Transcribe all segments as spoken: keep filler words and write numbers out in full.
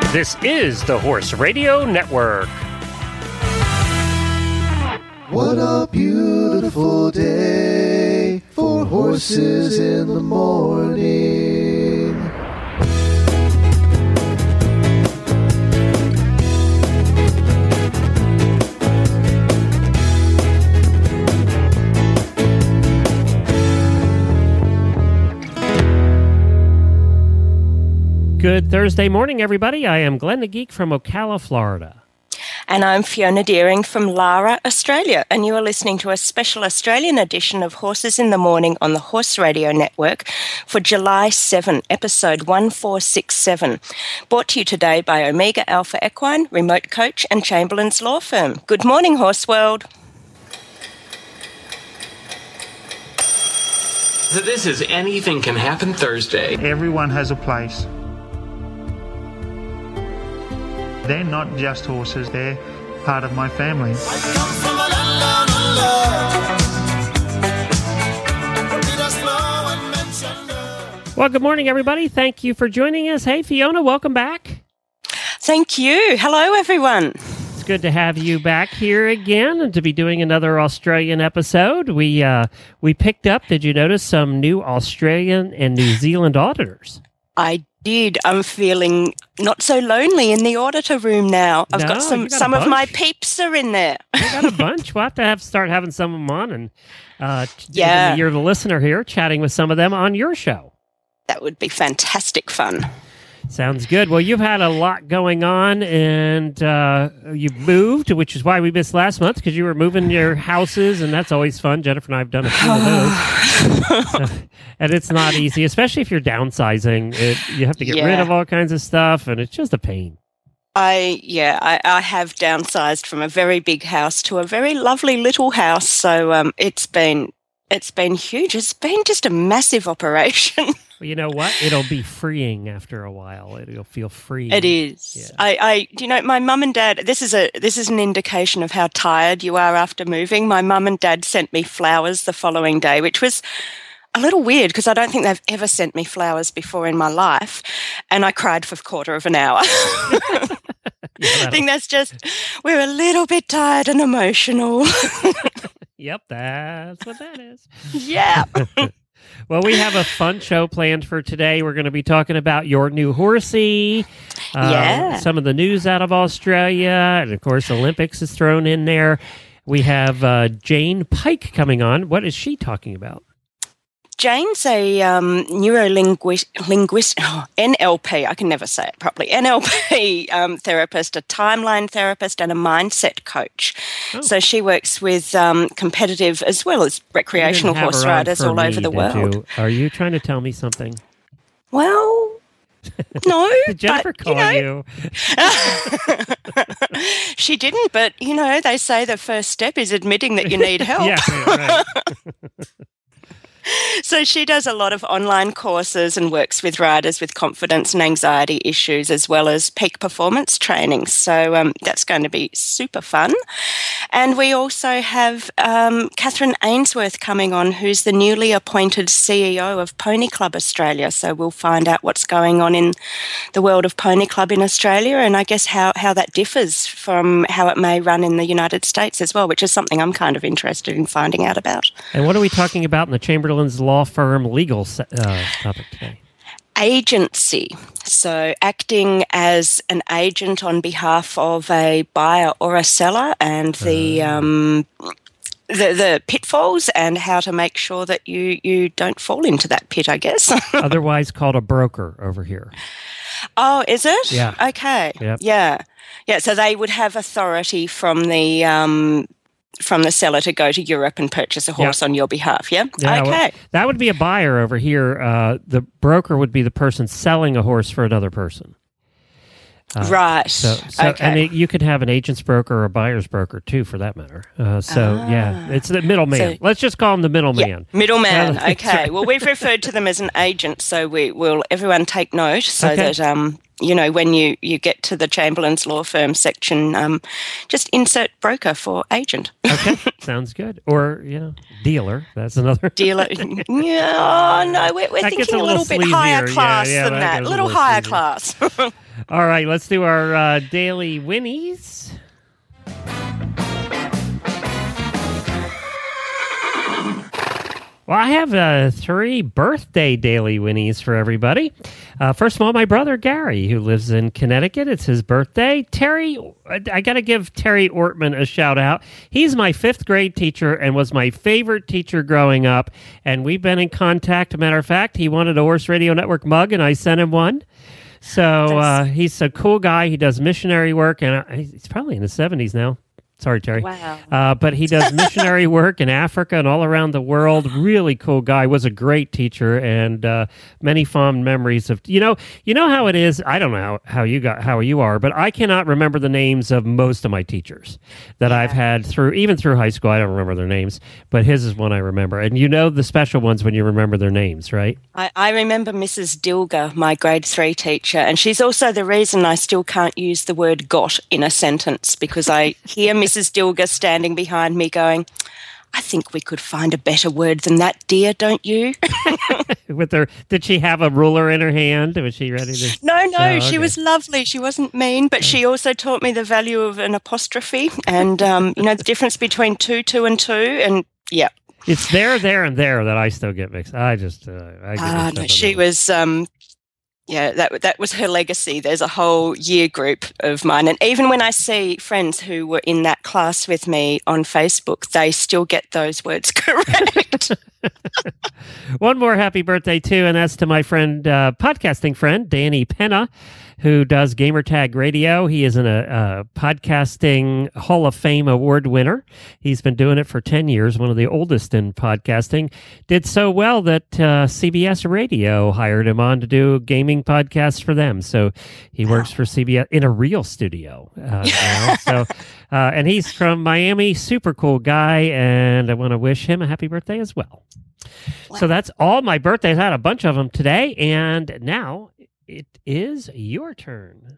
This is the Horse Radio Network. What a beautiful day for horses in the morning. Good Thursday morning, everybody. I am Glenn the Geek from Ocala, Florida. And I'm Fiona Deering from Lara, Australia. And you are listening to a special Australian edition of Horses in the Morning on the Horse Radio Network for July seventh, episode one four six seven. Brought to you today by Omega Alpha Equine, Remote Coach and Chamberlain's Law Firm. Good morning, Horse World. So this is Anything Can Happen Thursday. Everyone has a place. They're not just horses, they're part of my family. I come from a land down under. Well, good morning, everybody. Thank you for joining us. Hey, Fiona, welcome back. Thank you. Hello, everyone. It's good to have you back here again and to be doing another Australian episode. We uh, we picked up, did you notice, some new Australian and New Zealand auditors? I did. I'm feeling not so lonely in the auditor room now. I've No, got some you got a some of my bunch. peeps are in there. We got a bunch. We'll have to have start having some of them on, and uh, Yeah. you're the listener here, chatting with some of them on your show. That would be fantastic fun. Sounds good. Well, you've had a lot going on, and uh, you've moved, which is why we missed last month, because you were moving your houses, and that's always fun. Jennifer and I have done a few of those. So, and it's not easy, especially if you're downsizing. It, you have to get rid Yeah. of all kinds of stuff, and it's just a pain. I yeah, I, I have downsized from a very big house to a very lovely little house. So um, it's been it's been huge. It's been just a massive operation. Well, you know what? It'll be freeing after a while. It, you'll feel free. It is. Yeah. I, I, do you know, my mum and dad. This is a this is an indication of how tired you are after moving. My mum and dad sent me flowers the following day, which was a little weird because I don't think they've ever sent me flowers before in my life, and I cried for a quarter of an hour. Yeah, I think that's just we're a little bit tired and emotional. Yep, that's what that is. Yeah. Well, we have a fun show planned for today. We're going to be talking about your new horsey, uh, Yeah. some of the news out of Australia, and of course, Olympics is thrown in there. We have uh, Jane Pike coming on. What is she talking about? Jane's a um, neurolinguist, linguist, oh, N L P, I can never say it properly, N L P um, therapist, a timeline therapist, and a mindset coach. Oh. So she works with um, competitive as well as recreational You didn't have horse her on riders for all me, over the did world. you? Are you trying to tell me something? Well, no. Did Jennifer but, call you? Know, you? she didn't, but, you know, they say the first step is admitting that you need help. Yeah, right. So she does a lot of online courses and works with riders with confidence and anxiety issues as well as peak performance training. So um, that's going to be super fun. And we also have um, Catherine Ainsworth coming on, who's the newly appointed C E O of Pony Club Australia. So we'll find out what's going on in the world of Pony Club in Australia and I guess how, how that differs from how it may run in the United States as well, which is something I'm kind of interested in finding out about. And what are we talking about in the Chamberlain's Law Firm legal uh, topic today? Agency. So acting as an agent on behalf of a buyer or a seller and the Uh. um, the, the pitfalls and how to make sure that you, you don't fall into that pit, I guess. Otherwise called a broker over here. Oh, is it? Yeah. Okay. Yep. Yeah. Yeah. So they would have authority from the um, from the seller to go to Europe and purchase a horse on your behalf. Yeah. Yeah, okay. well, that would be a buyer over here. Uh, the broker would be the person selling a horse for another person. Uh, right. So, so okay. and it, you could have an agent's broker or a buyer's broker too, for that matter. Uh, so Ah. yeah, it's the middleman. So- Let's just call him the middleman. Yeah, middleman. Yeah, that's Okay. right. Well, we've referred to them as an agent, so we will everyone take note so Okay. that um, you know when you, you get to the Chamberlain's Law Firm section, um, just insert broker for agent. Okay, sounds good. Or you know, dealer. That's another Dealer. Yeah, oh, no, we're, we're That gets thinking a a little little, bit higher sleazier. Yeah, class yeah, than that that. goes A a little little higher sleazier. class. All right, let's do our uh, daily Winnies. Well, I have uh, three birthday daily Winnies for everybody. Uh, first of all, my brother Gary, who lives in Connecticut. It's his birthday. Terry, I got to give Terry Ortman a shout out. He's my fifth grade teacher and was my favorite teacher growing up. And we've been in contact. Matter of fact, he wanted a Horse Radio Network mug, and I sent him one. So uh, he's a cool guy. He does missionary work, and uh, he's probably in his seventies now. Sorry, Terry. Wow. Uh, but he does missionary work in Africa and all around the world. Really cool guy. Was a great teacher, and uh, many fond memories of. You know, you know how it is. I don't know how, how you got how you are, but I cannot remember the names of most of my teachers that yeah. I've had through even through high school. I don't remember their names, but his is one I remember. And you know the special ones when you remember their names, right? I, I remember Missus Dilger, my grade three teacher, and she's also the reason I still can't use the word "got" in a sentence because I hear Missus Dilger standing behind me going, I think we could find a better word than that, dear, don't you? With her, did she have a ruler in her hand? Was she ready to? No, no, oh, she okay. was lovely. She wasn't mean, but she also taught me the value of an apostrophe and, um, you know, the difference between two, two, and two. And yeah. It's there, there, and there that I still get mixed. I just, uh, I get Ah, no, she was, um, yeah, that that was her legacy. There's a whole year group of mine. And even when I see friends who were in that class with me on Facebook, they still get those words correct. One more happy birthday, too, and that's to my friend, uh, podcasting friend, Danny Penna, who does Gamertag Radio. He is an, a, a podcasting Hall of Fame award winner. He's been doing it for ten years, one of the oldest in podcasting. Did so well that uh, C B S Radio hired him on to do gaming podcasts for them. So he works for C B S in a real studio. Uh, now. So, uh, and he's from Miami, super cool guy, and I want to wish him a happy birthday as well. Wow. So that's all my birthdays. I had a bunch of them today, and now it is your turn.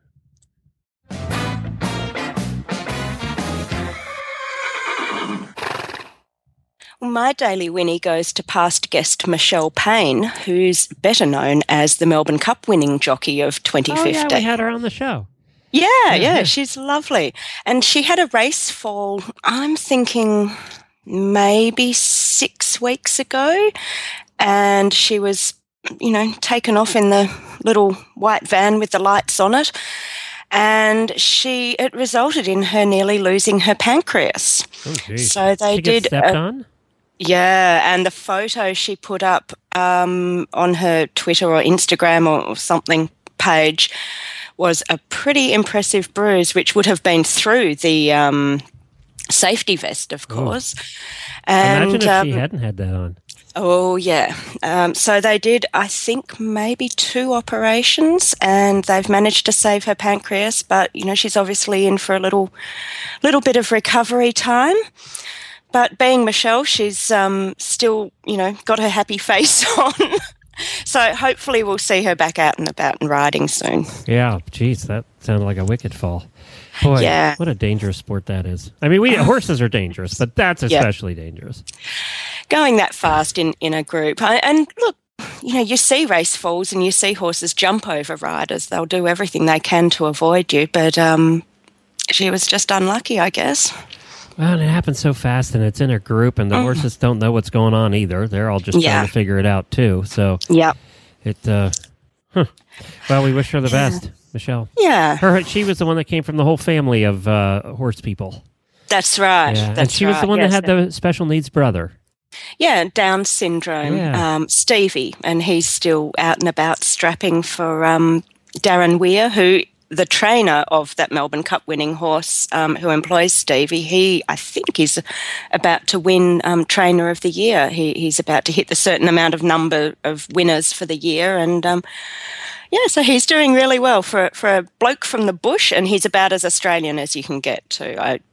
My daily Winnie goes to past guest Michelle Payne, who's better known as the Melbourne Cup winning jockey of twenty fifteen. Oh, yeah, we had her on the show. Yeah, yeah, yeah, yeah, she's lovely. And she had a race fall, I'm thinking maybe six weeks ago, and she was, you know, taken off in the little white van with the lights on it. And she, it resulted in her nearly losing her pancreas. Oh, geez. So they she did. Get stepped a, on? Yeah, and the photo she put up um, on her Twitter or Instagram or, or something page was a pretty impressive bruise, which would have been through the um, safety vest, of course. Oh. And, imagine if um, she hadn't had that on. Oh, yeah. Um, so they did, I think, maybe two operations, and they've managed to save her pancreas, but, you know, she's obviously in for a little little bit of recovery time. But being Michelle, she's um, still, you know, got her happy face on. So hopefully we'll see her back out and about and riding soon. Yeah, geez, that sounded like a wicked fall. Boy, yeah. What a dangerous sport that is. I mean, we horses are dangerous, but that's especially yeah. dangerous. Going that fast in, in a group. And look, you know, you see race falls and you see horses jump over riders. They'll do everything they can to avoid you, but um, she was just unlucky, I guess. Well, and it happens so fast, and it's in a group, and the mm. horses don't know what's going on either. They're all just yeah. trying to figure it out, too. So, yep. it, uh, huh. Well, we wish her the yeah. best, Michelle. Yeah. Her, she was the one that came from the whole family of uh, horse people. That's right. Yeah. That's and she right. was the one yes. that had the special needs brother. Yeah, Down syndrome, yeah. um, Stevie, and he's still out and about strapping for um, Darren Weir, who the trainer of that Melbourne Cup winning horse um, who employs Stevie. He, I think, is about to win um, Trainer of the Year. He, he's about to hit the certain amount of number of winners for the year, and um, yeah, so he's doing really well for for a bloke from the bush, and he's about as Australian as you can get too. I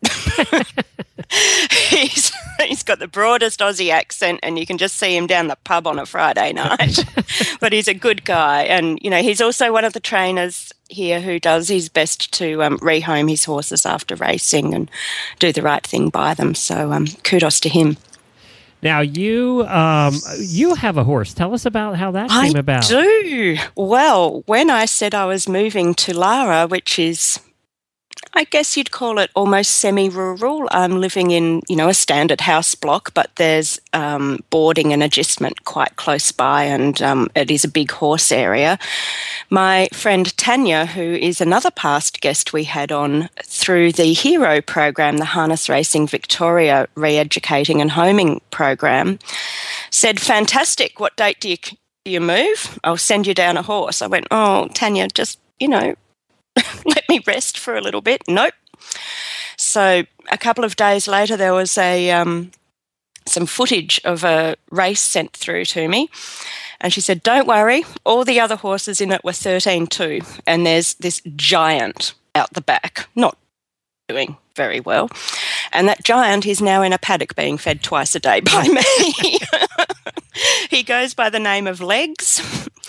he's he's got the broadest Aussie accent, and you can just see him down the pub on a Friday night. But he's a good guy, and you know he's also one of the trainers here who does his best to um, rehome his horses after racing and do the right thing by them. So um, kudos to him. Now you um, you have a horse. Tell us about how that came I about. do. Well, when I said I was moving to Lara, which is, I guess you'd call it almost semi-rural. I'm living in, you know, a standard house block, but there's um, boarding and agistment quite close by, and um, it is a big horse area. My friend Tanya, who is another past guest we had on through the HERO program, the Harness Racing Victoria Re-Educating and Homing program, said, fantastic, what date do you, do you move? I'll send you down a horse. I went, oh, Tanya, just, you know, let me rest for a little bit. Nope. So a couple of days later, there was a um, some footage of a race sent through to me. And she said, don't worry, all the other horses in it were thirteen two. And there's this giant out the back, not doing very well. And that giant is now in a paddock being fed twice a day by me. He goes by the name of Legs.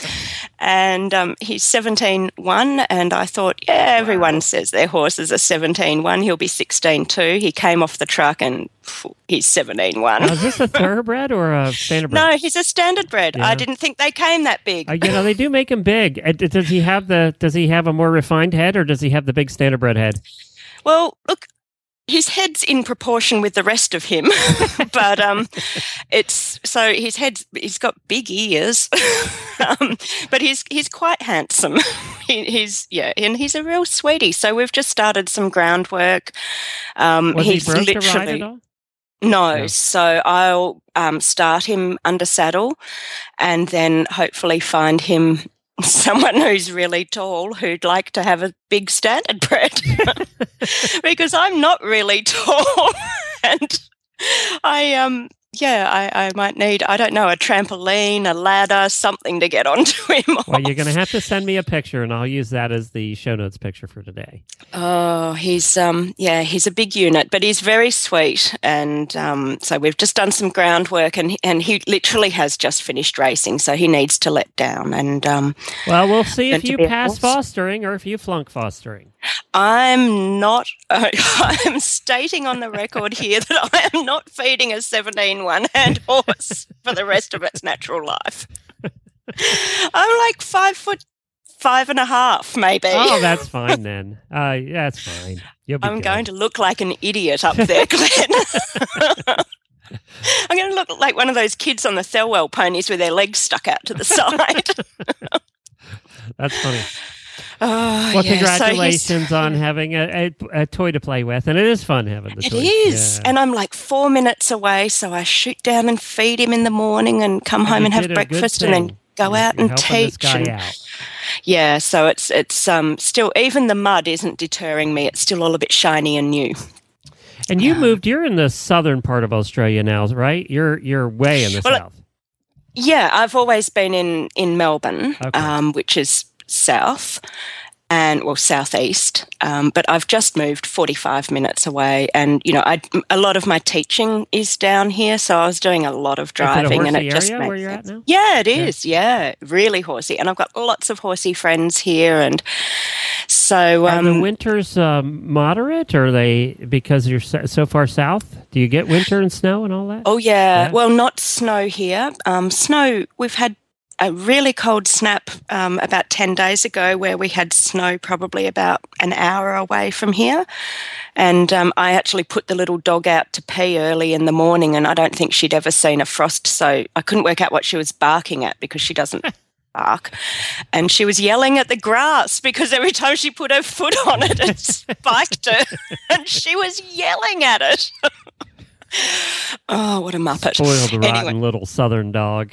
And um, he's seventeen one, and I thought, yeah, everyone wow. says their horses are seventeen one. He'll be sixteen two. He came off the truck and phew, he's seventeen one. Now, is this a thoroughbred or a standardbred? No, he's a standardbred. Yeah. I didn't think they came that big. Uh, you know, they do make him big. Uh, Does he have the? Does he have a more refined head, or does he have the big standardbred head? Well, look, his head's in proportion with the rest of him, but um, it's so his head's he's got big ears, um, but he's he's quite handsome. he, he's yeah, and he's a real sweetie. So we've just started some groundwork. Um, Was he's he broke literally to ride at all? No, No. so I'll um, start him under saddle, and then hopefully find him someone who's really tall who'd like to have a big standardbred because I'm not really tall and I um yeah I, I might need I don't know a trampoline, a ladder, something to get onto him. Well, you're going to have to send me a picture, and I'll use that as the show notes picture for today. Oh, he's um yeah he's a big unit, but he's very sweet, and um so we've just done some groundwork, and and he literally has just finished racing, so he needs to let down. And um well, we'll see if going to you be a pass horse. fostering or if you flunk fostering. I'm not. Uh, I'm stating on the record here that I am not feeding a seventeen one-hand horse for the rest of its natural life. I'm like five foot five and a half, maybe. Oh, that's fine then. Uh, yeah, that's fine. You'll be I'm good. going to look like an idiot up there, Glenn. I'm going to look like one of those kids on the Thelwell ponies with their legs stuck out to the side. That's funny. Oh, Well, yeah. congratulations so on having a, a, a toy to play with, and it is fun having the It toy. is. Yeah. And I'm like four minutes away, so I shoot down and feed him in the morning and come home you and have did a good breakfast and then thing. go You're- out you're and helping this teach. guy And, out. yeah, so it's it's um still, even the mud isn't deterring me. It's still all a bit shiny and new. And you moved. You're in the southern part of Australia now, right? You're you're way in the Well, south. Yeah, I've always been in, in Melbourne, Okay. um, which is south. And well, southeast, um, but I've just moved forty-five minutes away, and you know, I a lot of my teaching is down here, so I was doing a lot of Is it a driving, and horsey it just area makes where you're sense. at now? Yeah, it is. Yeah. really horsey, and I've got lots of horsey friends here, and so Are the um, winters um, moderate, or are they because you're so, so far south? Do you get winter and snow and all that? oh yeah, Yeah. well, not snow here. Um, snow, we've had a really cold snap um, about ten days ago where we had snow probably about an hour away from here. And um, I actually put the little dog out to pee early in the morning, and I don't think she'd ever seen a frost, so I couldn't work out what she was barking at because she doesn't bark. And she was yelling at the grass because every time she put her foot on it, it spiked her, and she was yelling at it. Oh, what a muppet. Spoiled, rotten Anyway. little southern dog.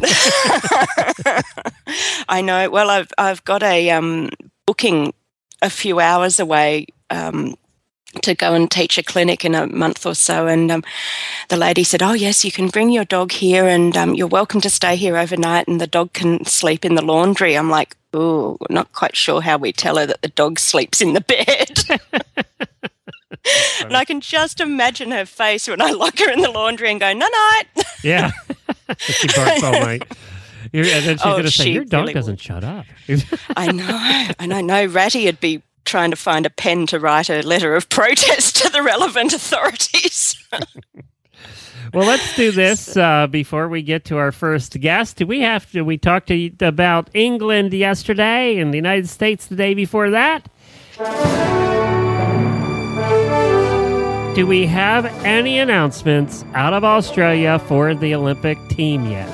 I know. Well, I've I've got a um, booking a few hours away um, to go and teach a clinic in a month or so, and um, the lady said, "Oh yes, you can bring your dog here, and um, you're welcome to stay here overnight, and the dog can sleep in the laundry." I'm like, "Oh, not quite sure how we tell her that the dog sleeps in the bed." And I can just imagine her face when I lock her in the laundry and go, "No, night." Yeah. She barks all night. You're, and then she's Oh, going to say, she your dog really doesn't would. shut up. I know, and I know Ratty would be trying to find a pen to write a letter of protest to the relevant authorities. Well, let's do this uh, before we get to our first guest. Do we have to? We talked to you about England yesterday and the United States the day before that. Do we have any announcements out of Australia for the Olympic team yet?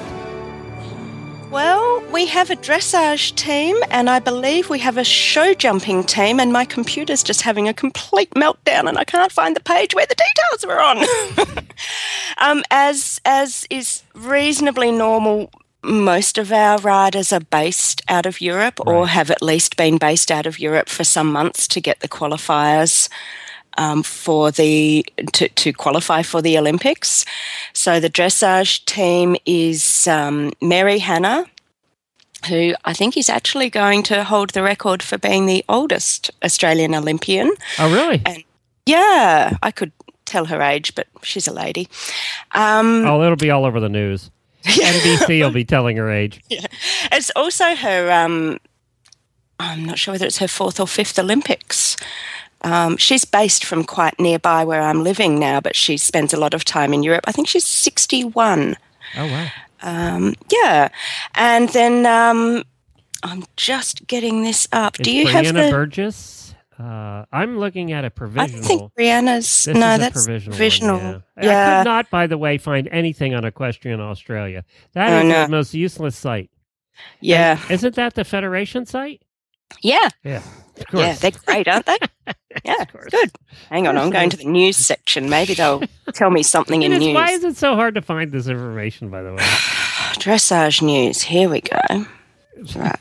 Well, we have a dressage team, and I believe we have a show jumping team, and my computer's just having a complete meltdown, and I can't find the page where the details are on. um, as as is reasonably normal, most of our riders are based out of Europe, or Right. have at least been based out of Europe for some months to get the qualifiers. Um, for the to, to qualify for the Olympics. So the dressage team is um, Mary Hanna, who I think is actually going to hold the record for being the oldest Australian Olympian. Oh, really? And yeah, I could tell her age, but she's a lady. Um, Oh, it'll be all over the news. N B C will be telling her age. yeah. It's also her, um, I'm not sure whether it's her fourth or fifth Olympics. Um, she's based from quite nearby where I'm living now, but she spends a lot of time in Europe. I think she's sixty-one. Oh, wow. Um, yeah. And then um, I'm just getting this up. It's Do you Brianna have the... Burgess? Uh, I'm looking at a I provisional. think Brianna's... This no, is that's a provisional. provisional. One, yeah. Yeah. I could not, by the way, find anything on Equestrian Australia. That Oh, is no. the most useless site. Yeah. And isn't that the Federation site? Yeah. Yeah. Of course. Yeah, they're great, aren't they? Yeah, good. Hang on, I'm going to the news section. Maybe they'll tell me something in It is- news. Why is it so hard to find this information, by the way? Dressage news. Here we go. Right.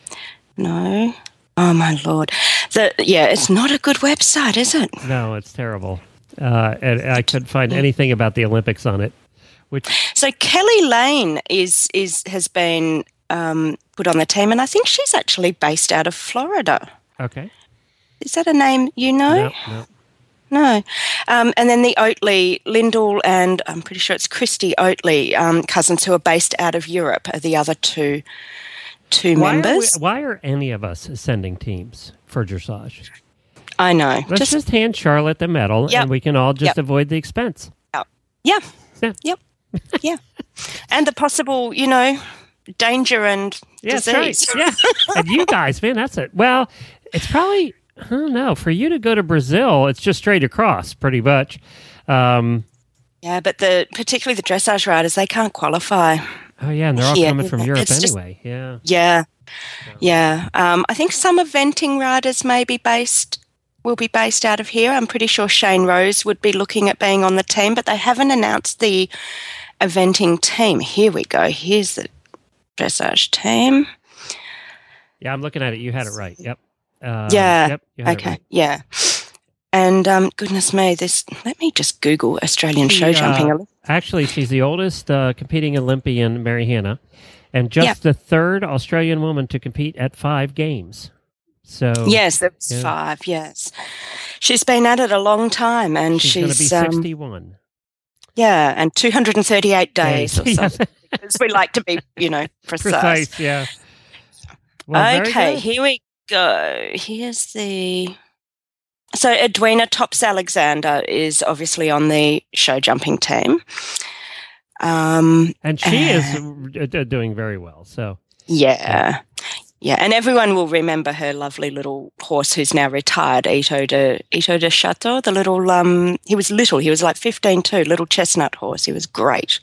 No. Oh, my Lord. The, yeah, it's not a good website, is it? No, it's terrible. Uh, and I couldn't find anything about the Olympics on it. Which So Kelly Lane is is has been um, put on the team, and I think she's actually based out of Florida. okay? Is that a name you know? No, no. No. Um, and then the Oatley, Lyndall, and I'm pretty sure it's Christy Oatley, um, cousins who are based out of Europe, are the other two two Why are, we, members. why are any of us sending teams for dressage? I know. Let's just, hand Charlotte the medal, Yep. and we can all just Yep. avoid the expense. yeah, Yeah. yep, yeah, and the possible, you know, danger and Yeah, that's right. disease. Yeah, and you guys, man, that's it. Well, it's probably I don't know for you to go to Brazil. It's just straight across, pretty much. Um, Yeah, but the particularly the dressage riders, they can't qualify. oh yeah, and they're all Yeah, coming from Europe it's just- anyway. Yeah. Yeah, yeah. Um, I think some eventing riders may be based will be based out of here. I'm pretty sure Shane Rose would be looking at being on the team, but they haven't announced the eventing team. Here we go. Here's the dressage team. Yeah, I'm looking at it. You had it right. Yep. Uh, Yeah. Yep. You had it Okay. right. Yeah. And um, goodness me, this. Let me just Google Australian She, show uh, jumping. Actually, she's the oldest uh, competing Olympian, Mary Hanna, and just Yep. the third Australian woman to compete at five games. So Yes, that's Yeah. five. Yes, she's been at it a long time, and she's, going to she's be um, sixty-one. yeah, and two hundred thirty-eight days or Yes. something. Because we like to be, you know, precise. Precise, yeah. Well, very Okay, good. here we go. Here's the. So Edwina Tops Alexander is obviously on the show jumping team. Um, And she is Uh, uh, doing very well. So yeah, yeah, and everyone will remember her lovely little horse who's now retired, Ito de Ito de Chateau. The little um, he was little. He was like fifteen too. Little chestnut horse. He was great.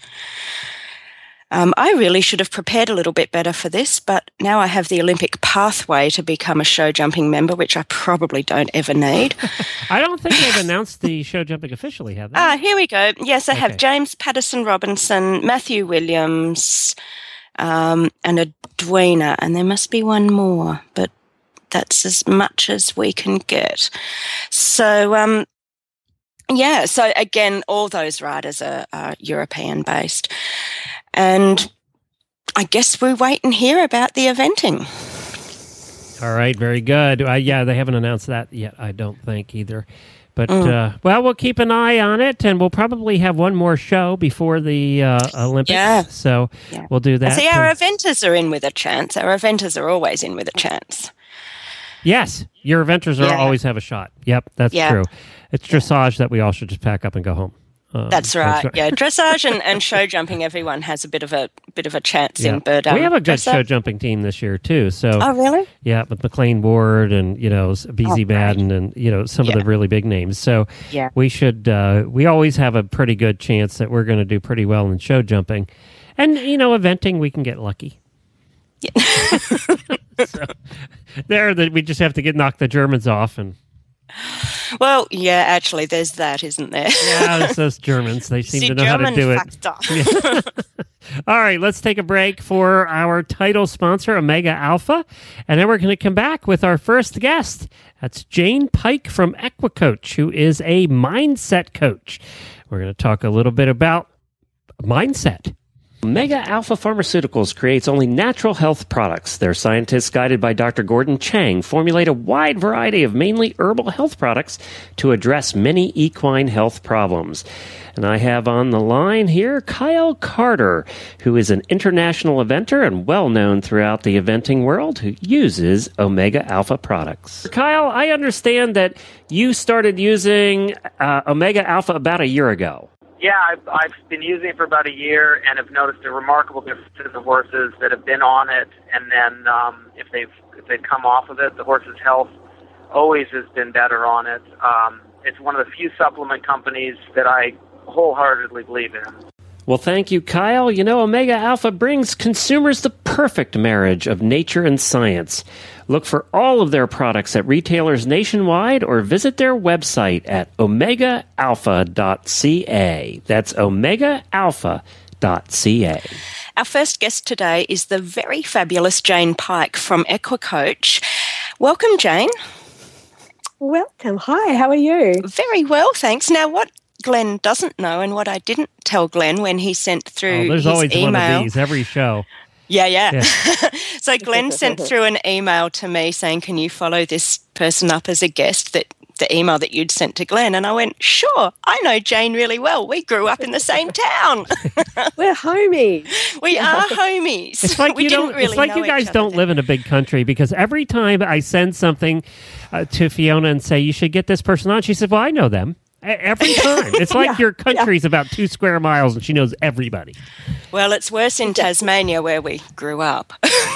Um, I really should have prepared a little bit better for this, but now I have the Olympic pathway to become a show jumping member, which I probably don't ever need. I don't think they've announced the show jumping officially, have they? Ah, here we go. Yes, I have Okay. James Patterson Robinson, Matthew Williams, um, and Edwina, and there must be one more, but that's as much as we can get. So, um, yeah, so again, all those riders are, are European based. And I guess we wait and hear about the eventing. All right, very good. Uh, yeah, they haven't announced that yet, I don't think either. But, Mm. uh, well, we'll keep an eye on it, and we'll probably have one more show before the uh, Olympics. Yeah. So Yeah. we'll do that. See, our And- eventers are in with a chance. Our eventers are always in with a chance. yes, your eventers are Yeah. always have a shot. Yep, that's Yeah. true. It's dressage that we all should just pack up and go home. Um, That's right. Yeah, dressage and, and show jumping. Everyone has a bit of a bit of a chance Yeah. in, but um, we have a good dressage- show jumping team this year too. So Oh, really? yeah, with McLean Ward and you know B Z Oh, great. Madden and you know some Yeah. of the really big names. So Yeah. we should. Uh, we always have a pretty good chance that we're going to do pretty well in show jumping, and you know eventing we can get lucky. Yeah. So there, that we just have to get knock the Germans off and. Well, yeah, actually, there's that, isn't there? Yeah, it's those Germans. They seem The to know German how to do it. factor. All right, let's take a break for our title sponsor, Omega Alpha, and then we're going to come back with our first guest. That's Jane Pike from EquiCoach, who is a mindset coach. We're going to talk a little bit about mindset. Omega Alpha Pharmaceuticals creates only natural health products. Their scientists, guided by Doctor Gordon Chang, formulate a wide variety of mainly herbal health products to address many equine health problems. And I have on the line here Kyle Carter, who is an international eventer and well-known throughout the eventing world, who uses Omega Alpha products. Kyle, I understand that you started using uh, Omega Alpha about a year ago. Yeah, I've, I've been using it for about a year and have noticed a remarkable difference in the horses that have been on it. And then um, if they've if they've come off of it, the horse's health always has been better on it. Um, it's one of the few supplement companies that I wholeheartedly believe in. Well, thank you, Kyle. You know, Omega Alpha brings consumers the perfect marriage of nature and science. Look for all of their products at retailers nationwide or visit their website at omega alpha dot c a. That's omega alpha dot c a. Our first guest today is the very fabulous Jane Pike from EquiCoach. Welcome, Jane. Welcome. Hi, how are you? Very well, thanks. Now, what Glenn doesn't know and what I didn't tell Glenn when he sent through Oh, there's his always email. one of these every show. Yeah, yeah. Yeah. So Glenn sent through an email to me saying, can you follow this person up as a guest, that the email that you'd sent to Glenn? And I went, sure, I know Jane really well. We grew up in the same town. We're homies. We are homies. It's like we you didn't don't. really It's like know you guys each other don't then. live in a big country, because every time I send something uh, to Fiona and say you should get this person on, she said, "Well, I know them." E- Every time. It's like Yeah, your country's about two square miles and she knows everybody. Well, it's worse in Tasmania where we grew up.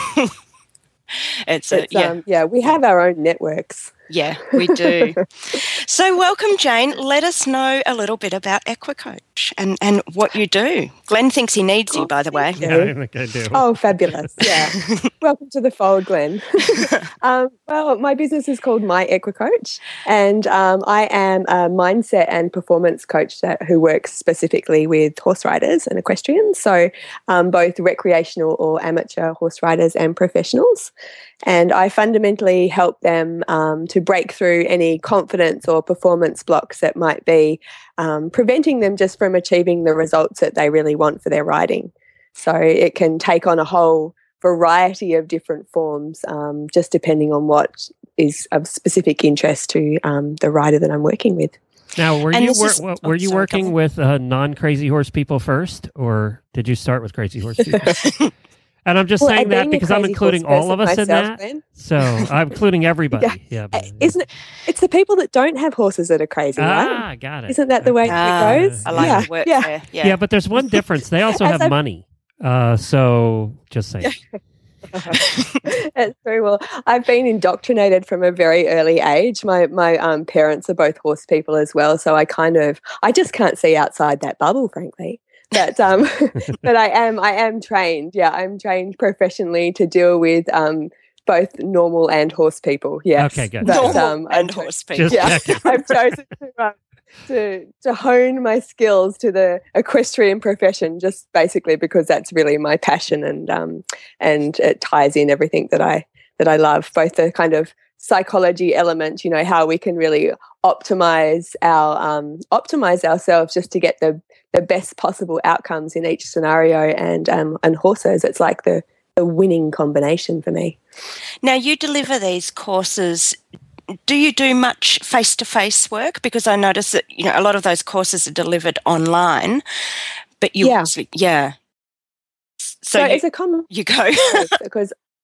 it's, a, It's, yeah. um, yeah, we have our own networks. Yeah, we do. So welcome, Jane. Let us know a little bit about EquiCoach and, and what you do. Glenn thinks he needs you, by the way. you. Yeah, I think I do. Oh, fabulous. Yeah. Welcome to the fold, Glenn. um, well, my business is called My EquiCoach, and um, I am a mindset and performance coach that who works specifically with horse riders and equestrians, so um, both recreational or amateur horse riders and professionals. And I fundamentally help them um, to break through any confidence or performance blocks that might be um, preventing them just from achieving the results that they really want for their riding. So it can take on a whole variety of different forms, um, just depending on what is of specific interest to um, the rider that I'm working with. Now, were And you this wor- is- were oh, you sorry, working go on. with uh, non-crazy horse people first, or did you start with crazy horse people? And I'm just Well, saying and that being a because I'm crazy including horse all of us person in myself, that. Glenn. So I'm including everybody. Yeah. Yeah, Uh, but, Isn't it? It's the people that don't have horses that are crazy, right? ah, got it. Isn't that the way Ah, it goes? I like yeah, the work yeah. there. Yeah. Yeah. but there's one difference. They also As have I've- money. Uh, so just saying. That's very well. I've been indoctrinated from a very early age. My my um, parents are both horse people as well, so I kind of I just can't see outside that bubble, frankly. But um, but I am I am trained. Yeah, I'm trained professionally to deal with um, both normal and horse people. Yes. Okay, good. But, Normal um, and I've- horse people. Just Yeah, checking. I've chosen to, um, to to hone my skills to the equestrian profession, just basically because that's really my passion, and um and it ties in everything that I that I love, both the kind of psychology element, you know, how we can really optimize our um, optimize ourselves just to get the the best possible outcomes in each scenario, and um, and horses, it's like the the winning combination for me. Now, you deliver these courses. Do you do much face-to-face work? Because I notice that, you know, a lot of those courses are delivered online, but you, Yeah. yeah. So, So, you, it's a common you go. because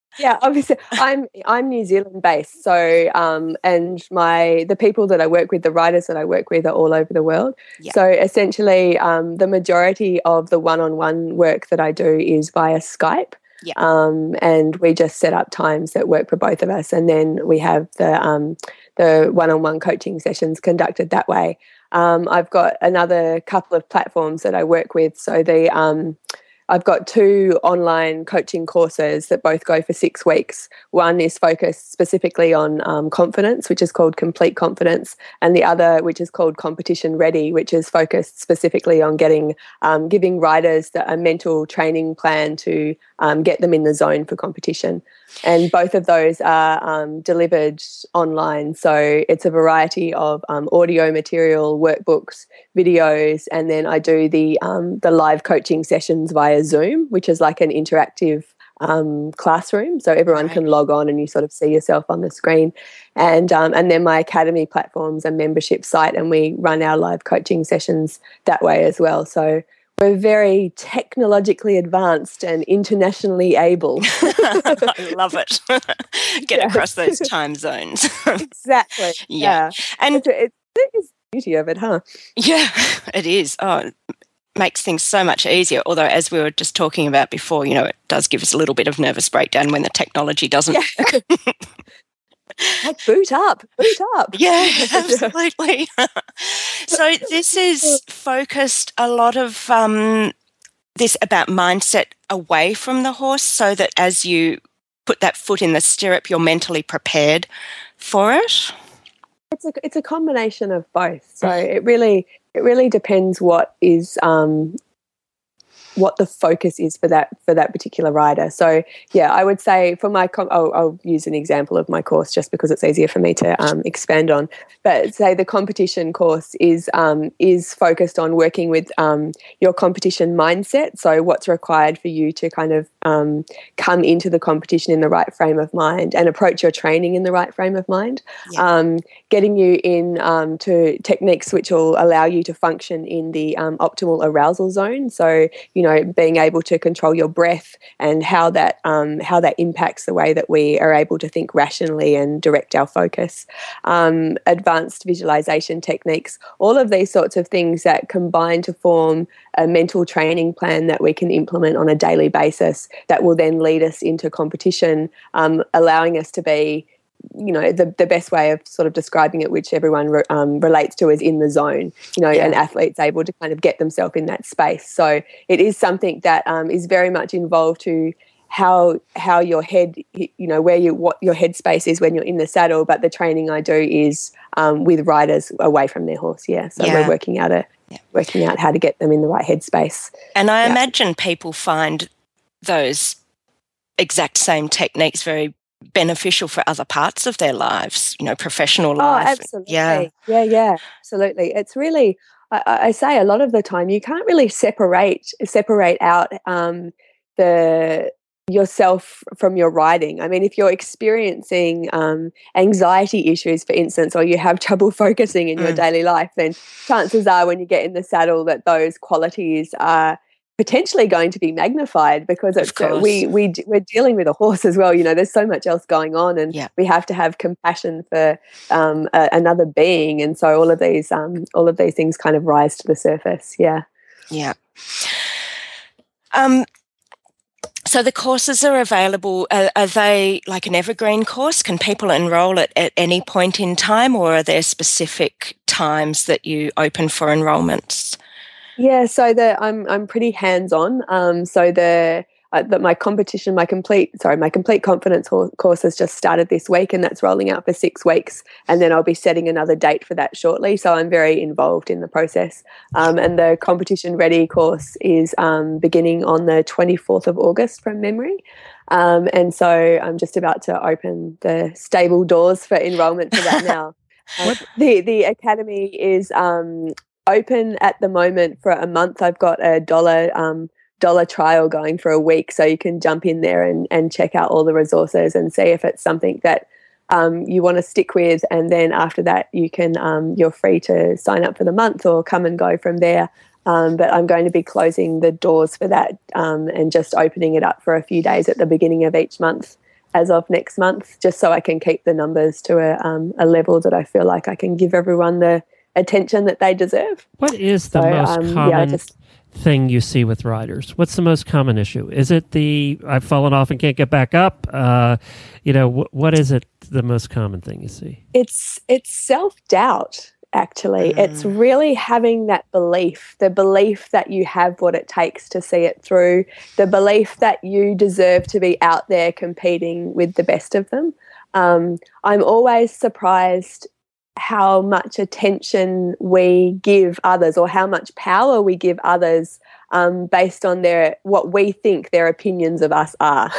Yeah, obviously, I'm I'm New Zealand based, so um, and my the people that I work with, the writers that I work with, are all over the world. Yeah. So essentially, um, the majority of the one-on-one work that I do is via Skype. Yeah. Um, and we just set up times that work for both of us, and then we have the um, the one-on-one coaching sessions conducted that way. Um, I've got another couple of platforms that I work with, so the um, I've got two online coaching courses that both go for six weeks. One is focused specifically on um, confidence, which is called Complete Confidence, and the other, which is called Competition Ready, which is focused specifically on getting um, giving riders the, a mental training plan to um, get them in the zone for competition. And both of those are um, delivered online. So it's a variety of um, audio material, workbooks, videos, and then I do the um, the live coaching sessions via Zoom, which is like an interactive um, classroom. So everyone Right. can log on and you sort of see yourself on the screen. And um, and then my academy platforms and membership site, and we run our live coaching sessions that way as well. So we're very technologically advanced and internationally able. I love it. Get Yeah. across those time zones. Exactly. Yeah. Yeah. And It's, it's, it's the beauty of it, huh? yeah, it is. Oh, it makes things so much easier. Although, as we were just talking about before, you know, it does give us a little bit of nervous breakdown when the technology doesn't. Yeah. Like boot up, boot up. Yeah, absolutely. So this is focused a lot of um, this about mindset away from the horse, so that as you put that foot in the stirrup, you're mentally prepared for it. It's a it's a combination of both. So it really it really depends what is um, what the focus is for that for that particular rider. So yeah, I would say for my com- I'll, I'll use an example of my course just because it's easier for me to um, expand on. But say the competition course is um, is focused on working with um, your competition mindset. So what's required for you to kind of um, come into the competition in the right frame of mind and approach your training in the right frame of mind. Yeah. Um, getting you in um, to techniques which will allow you to function in the um, optimal arousal zone. So you know, being able to control your breath and how that um, how that impacts the way that we are able to think rationally and direct our focus. Um, advanced visualization techniques, all of these sorts of things that combine to form a mental training plan that we can implement on a daily basis that will then lead us into competition, um, allowing us to be, you know, the, the best way of sort of describing it, which everyone re, um, relates to, is in the zone. You know, Yeah. an athlete's able to kind of get themselves in that space. So it is something that um, is very much involved to how how your head, you know, where you what your headspace is when you're in the saddle. But the training I do is um, with riders away from their horse. Yeah, so Yeah. we're working out a Yeah. working out how to get them in the right headspace. And I Yeah. imagine people find those exact same techniques very beneficial for other parts of their lives, you know, professional life. Oh, absolutely. Yeah. Yeah, yeah, absolutely. It's really, I, I say a lot of the time, you can't really separate separate out um, the yourself from your riding. I mean, if you're experiencing um, anxiety issues, for instance, or you have trouble focusing in your Mm. daily life, then chances are when you get in the saddle that those qualities are potentially going to be magnified, because Of it's uh, course. we we d- we're dealing with a horse as well. You know, there's so much else going on, and Yeah. we have to have compassion for um, a, another being, and so all of these um, all of these things kind of rise to the surface. Yeah. Yeah. Um, so the courses are available. Are, are they like an evergreen course? Can people enroll at, at any point in time, or are there specific times that you open for enrolments? Yeah, so the I'm I'm pretty hands on. Um, so the uh, that my competition, my complete sorry, my complete confidence ho- course has just started this week, and that's rolling out for six weeks. And then I'll be setting another date for that shortly. So I'm very involved in the process. Um, and the competition ready course is um, beginning on the twenty-fourth of August from memory. Um, and so I'm just about to open the stable doors for enrolment for that now. Uh, the the academy is um, open at the moment for a month. I've got a dollar um, dollar trial going for a week, so you can jump in there and, and check out all the resources and see if it's something that um, you want to stick with. And then after that, you can um, you're free to sign up for the month or come and go from there. Um, but I'm going to be closing the doors for that um, and just opening it up for a few days at the beginning of each month. as of next month, just so I can keep the numbers to a, um, a level that I feel like I can give everyone the attention that they deserve. What is the So, most um, common yeah, just, thing you see with riders? What's the most common issue? Is it the I've fallen off and can't get back up? Uh, you know, wh- what is it? The most common thing you see? It's it's self-doubt. Actually, mm. It's really having that belief, the belief that you have what it takes to see it through, the belief that you deserve to be out there competing with the best of them. Um, I'm always surprised how much attention we give others, or how much power we give others um, based on their what we think their opinions of us are.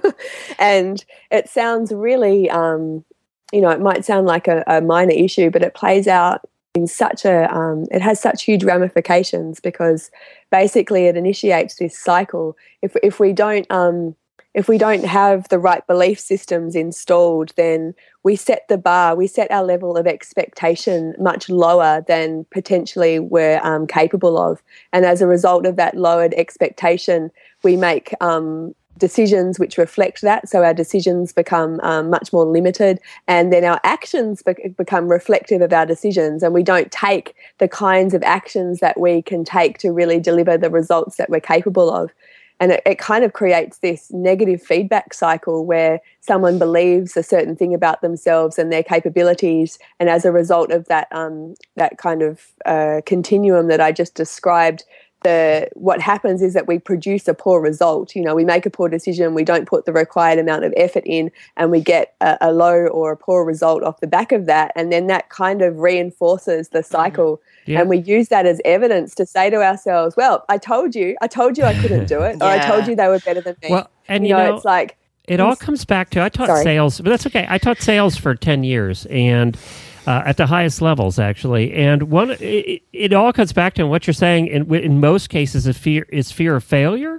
And it sounds really, um, you know, it might sound like a, a minor issue, but it plays out in such a, um, it has such huge ramifications, because basically it initiates this cycle. If if we don't, um, if we don't have the right belief systems installed, then we set the bar, we set our level of expectation much lower than potentially we're um, capable of. And as a result of that lowered expectation, we make um, decisions which reflect that. So our decisions become um, much more limited, and then our actions be- become reflective of our decisions, and we don't take the kinds of actions that we can take to really deliver the results that we're capable of. And it, it kind of creates this negative feedback cycle where someone believes a certain thing about themselves and their capabilities, and as a result of that um, that kind of uh, continuum that I just described, the what happens is that we produce a poor result. You know, we make a poor decision, we don't put the required amount of effort in, and we get a, a low or a poor result off the back of that, and then that kind of reinforces the cycle. Yeah. And we use that as evidence to say to ourselves, well, I told you, I told you I couldn't do it, yeah. or I told you they were better than me. Well, and you, you know, know, it's like... It all comes back to, I taught sorry. sales, but that's okay. I taught sales for ten years, and uh, at the highest levels, actually. And one, it, it all comes back to what you're saying, in, in most cases, is fear, is fear of failure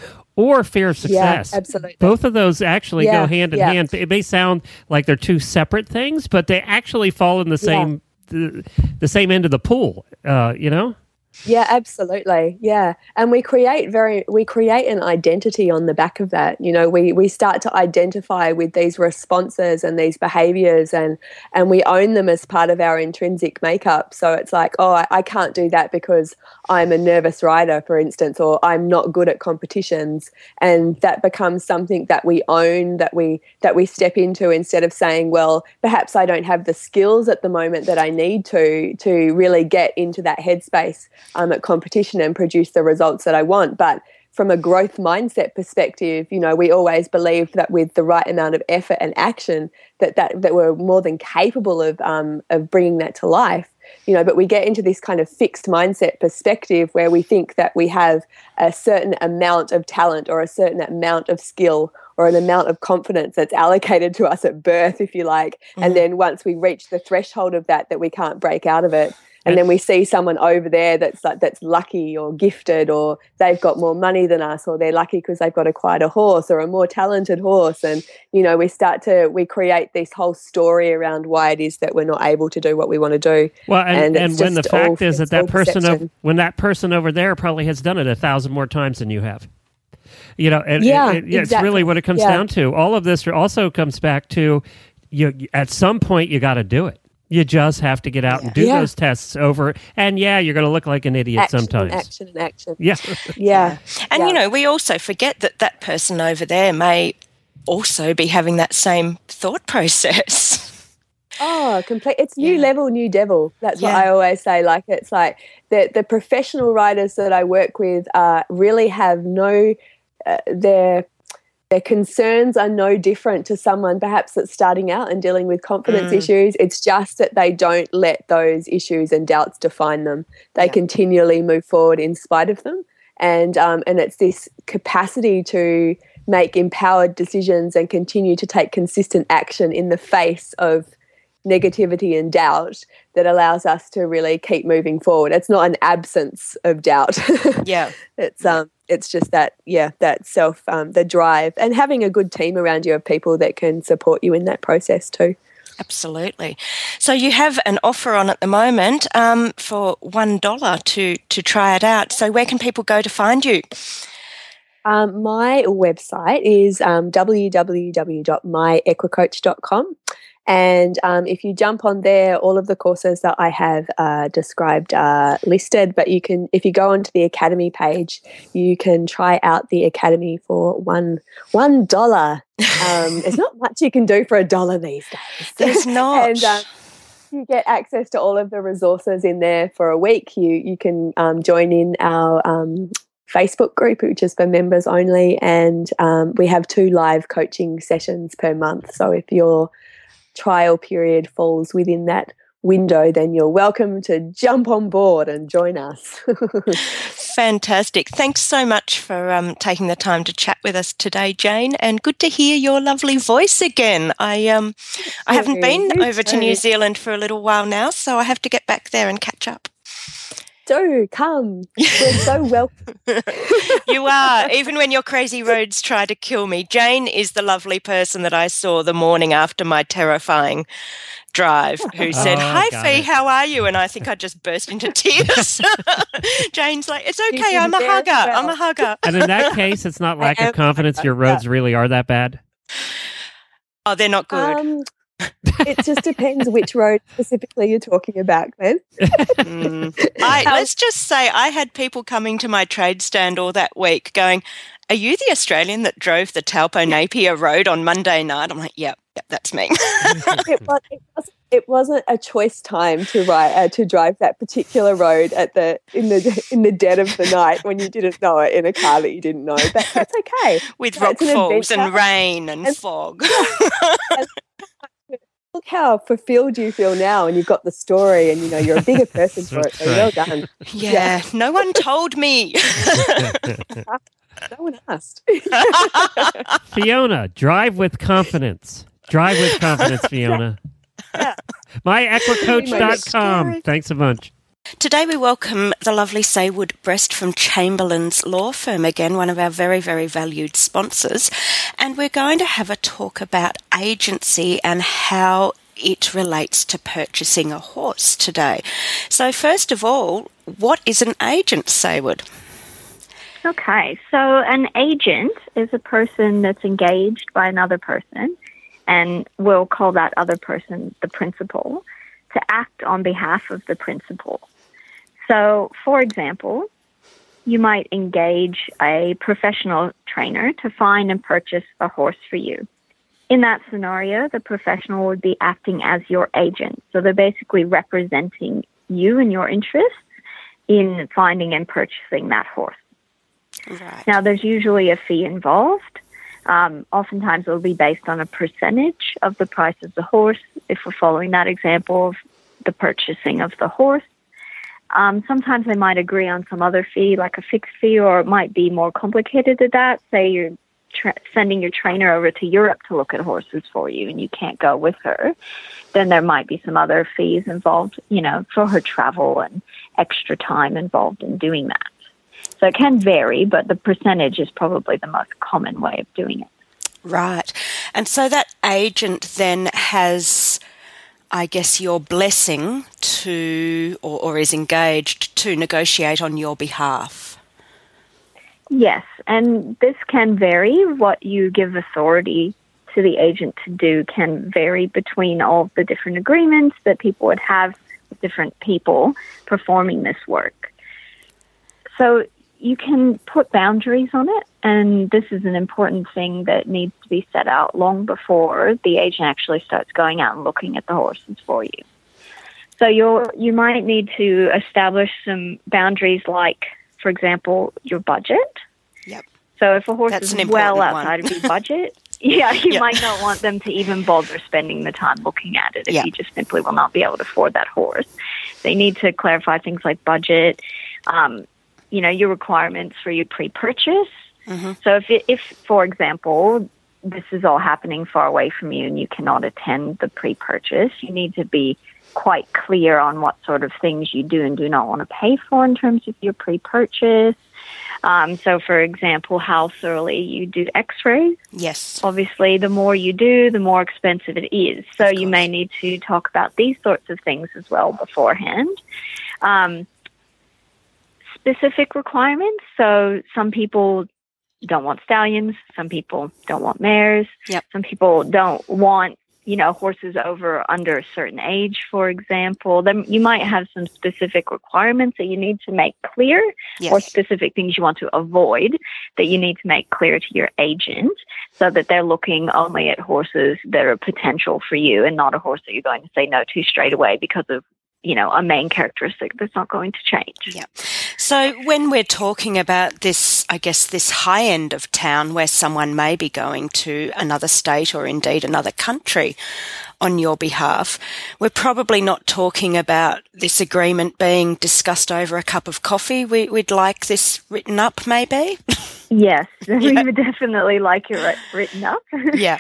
or fear of success. Yeah, absolutely. Both of those actually yeah, go hand in yeah. hand. It may sound like they're two separate things, but they actually fall in the same... Yeah. The, the same end of the pool, uh, you know? Yeah, absolutely. Yeah. And we create very, we create an identity on the back of that. You know, we, we start to identify with these responses and these behaviors, and, and we own them as part of our intrinsic makeup. So it's like, oh, I, I can't do that because I'm a nervous rider, for instance, or I'm not good at competitions. And that becomes something that we own, that we, that we step into, instead of saying, well, perhaps I don't have the skills at the moment that I need to, to really get into that headspace Um, at competition and produce the results that I want. But from a growth mindset perspective, you know, we always believed that with the right amount of effort and action, that that, that we're more than capable of um, of bringing that to life. You know, but we get into this kind of fixed mindset perspective where we think that we have a certain amount of talent or a certain amount of skill or an amount of confidence that's allocated to us at birth, if you like. Mm-hmm. And then once we reach the threshold of that, that we can't break out of it. And then we see someone over there that's like, that's lucky or gifted, or they've got more money than us, or they're lucky because they've got a quieter horse or a more talented horse. And, you know, we start to, we create this whole story around why it is that we're not able to do what we want to do. Well, and, and, and when the fact all, is that that person, o- when that person over there probably has done it a thousand more times than you have. You know, and yeah, it, it, yeah, exactly. it's really what it comes yeah. down to. All of this also comes back to, you. At some point, you got to do it. You just have to get out and do yeah. those tests over. And yeah, you're going to look like an idiot action sometimes. And action and action. Yeah. yeah. And, yeah. you know, we also forget that that person over there may also be having that same thought process. Oh, complete. It's new yeah. level, new devil. That's yeah. what I always say. Like, it's like the, the professional writers that I work with uh, really have no, uh, their Their concerns are no different to someone perhaps that's starting out and dealing with confidence mm. issues. It's just that they don't let those issues and doubts define them. They yeah. continually move forward in spite of them. And um, and it's this capacity to make empowered decisions and continue to take consistent action in the face of negativity and doubt that allows us to really keep moving forward. It's not an absence of doubt. Yeah. It's um it's just that, yeah, that self, um, the drive, and having a good team around you of people that can support you in that process too. Absolutely. So you have an offer on at the moment um, for one dollar to, to try it out. So where can people go to find you? Um, my website is um, w w w dot my equicoach dot com. And um, if you jump on there, all of the courses that I have uh, described are listed. But you can, if you go onto the Academy page, you can try out the Academy for one one dollar. Um, there's not much you can do for a dollar these days. There's not. and um, you get access to all of the resources in there for a week. You you can um, join in our um, Facebook group, which is for members only, and um, we have two live coaching sessions per month. So if your trial period falls within that window, then you're welcome to jump on board and join us. Fantastic. Thanks so much for um, taking the time to chat with us today, Jane, and good to hear your lovely voice again. I um, I haven't been You over to too. New Zealand for a little while now, so I have to get back there and catch up. Do come. We're so welcome. You are, even when your crazy roads try to kill me. Jane is the lovely person that I saw the morning after my terrifying drive who said, Oh, hi, got Fee, it. how are you? And I think I just burst into tears. Jane's like, it's okay, did I'm a very hugger, well. I'm a hugger. And in that case, it's not lack I of am- confidence. Your roads really are that bad. Oh, they're not good. Um, it just depends which road specifically you're talking about, Glenn. Mm. I, let's just say I had people coming to my trade stand all that week going, are you the Australian that drove the Taupo Napier Road on Monday night? I'm like, yep, yep, that's me. it, was, it, wasn't, it wasn't a choice time to ride uh, to drive that particular road at the in the in the dead of the night when you didn't know it in a car that you didn't know. But that's okay. With That's rock an falls and adventure. rain and, And- fog. Look how fulfilled you feel now, and you've got the story, and you know you're a bigger person for it. So well Right. done. Yeah, no one told me. No one asked. Fiona, drive with confidence. Drive with confidence, Fiona. Yeah. my equicoach dot com. Scary. Thanks a bunch. Today we welcome the lovely Saywood Breast from Chamberlain's Law Firm, again, one of our very, very valued sponsors. And we're going to have a talk about agency and how it relates to purchasing a horse today. So first of all, what is an agent, Saywood? Okay, so an agent is a person that's engaged by another person, and we'll call that other person the principal, to act on behalf of the principal. So, for example, you might engage a professional trainer to find and purchase a horse for you. In that scenario, the professional would be acting as your agent. So they're basically representing you and your interests in finding and purchasing that horse. Right. Now, there's usually a fee involved. Um, oftentimes, it will be based on a percentage of the price of the horse, if we're following that example of the purchasing of the horse. Um, sometimes they might agree on some other fee, like a fixed fee, or it might be more complicated than that. Say you're tra- sending your trainer over to Europe to look at horses for you and you can't go with her. Then there might be some other fees involved, you know, for her travel and extra time involved in doing that. So it can vary, but the percentage is probably the most common way of doing it. Right. And so that agent then has, I guess, your blessing to, or, or is engaged to negotiate on your behalf. Yes, and this can vary. What you give authority to the agent to do can vary between all the different agreements that people would have with different people performing this work. So you can put boundaries on it, and this is an important thing that needs to be set out long before the agent actually starts going out and looking at the horses for you. So you'll, you might need to establish some boundaries like, for example, your budget. Yep. So if a horse That's is an important well one. outside of your budget, yeah, you Yep. might not want them to even bother spending the time looking at it if Yep. you just simply will not be able to afford that horse. They need to clarify things like budget, um, you know, your requirements for your pre-purchase. Mm-hmm. So if, it, if, for example, this is all happening far away from you and you cannot attend the pre-purchase, you need to be quite clear on what sort of things you do and do not want to pay for in terms of your pre-purchase. Um, so, for example, how thoroughly you do x-rays. Yes. Obviously, the more you do, the more expensive it is. So you may need to talk about these sorts of things as well beforehand. Um, specific requirements. So some people don't want stallions. Some people don't want mares. Yep. Some people don't want, you know, horses over or under a certain age, for example. Then you might have some specific requirements that you need to make clear, Yes. or specific things you want to avoid that you need to make clear to your agent, so that they're looking only at horses that are potential for you and not a horse that you're going to say no to straight away because of, you know, a main characteristic that's not going to change. Yeah. So when we're talking about this, I guess, this high end of town where someone may be going to another state or indeed another country on your behalf, we're probably not talking about this agreement being discussed over a cup of coffee. We, we'd like this written up, maybe? Yes, Yeah. we would definitely like it writ- written up. Yeah.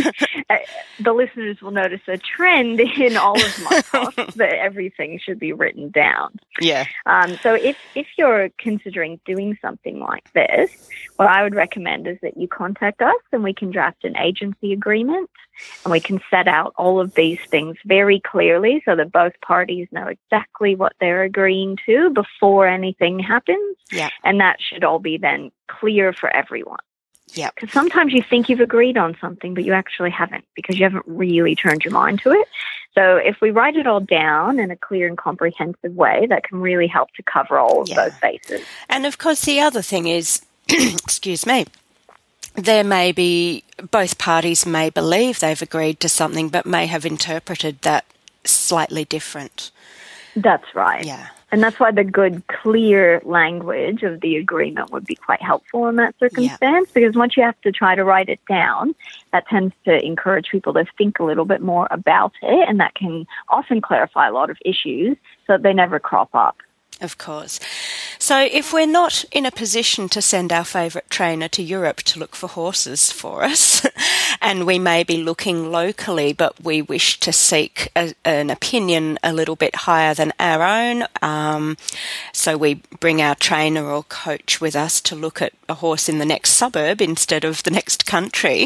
The listeners will notice a trend in all of my talks that everything should be written down. Yeah. Um, so if, if you're considering doing something like this, what I would recommend is that you contact us and we can draft an agency agreement, and we can set out all of these things very clearly so that both parties know exactly what they're agreeing to before anything happens. Yeah. And that should all be then clear for everyone. Yeah. Because sometimes you think you've agreed on something, but you actually haven't, because you haven't really turned your mind to it. So if we write it all down in a clear and comprehensive way, that can really help to cover all of Yeah. those bases. And of course, the other thing is, excuse me, there may be, both parties may believe they've agreed to something, but may have interpreted that slightly different. That's right. Yeah. And that's why the good, clear language of the agreement would be quite helpful in that circumstance, because once you have to try to write it down, that tends to encourage people to think a little bit more about it, and that can often clarify a lot of issues so that they never crop up. Of course. So if we're not in a position to send our favourite trainer to Europe to look for horses for us, and we may be looking locally, but we wish to seek a, an opinion a little bit higher than our own, um, so we bring our trainer or coach with us to look at a horse in the next suburb instead of the next country,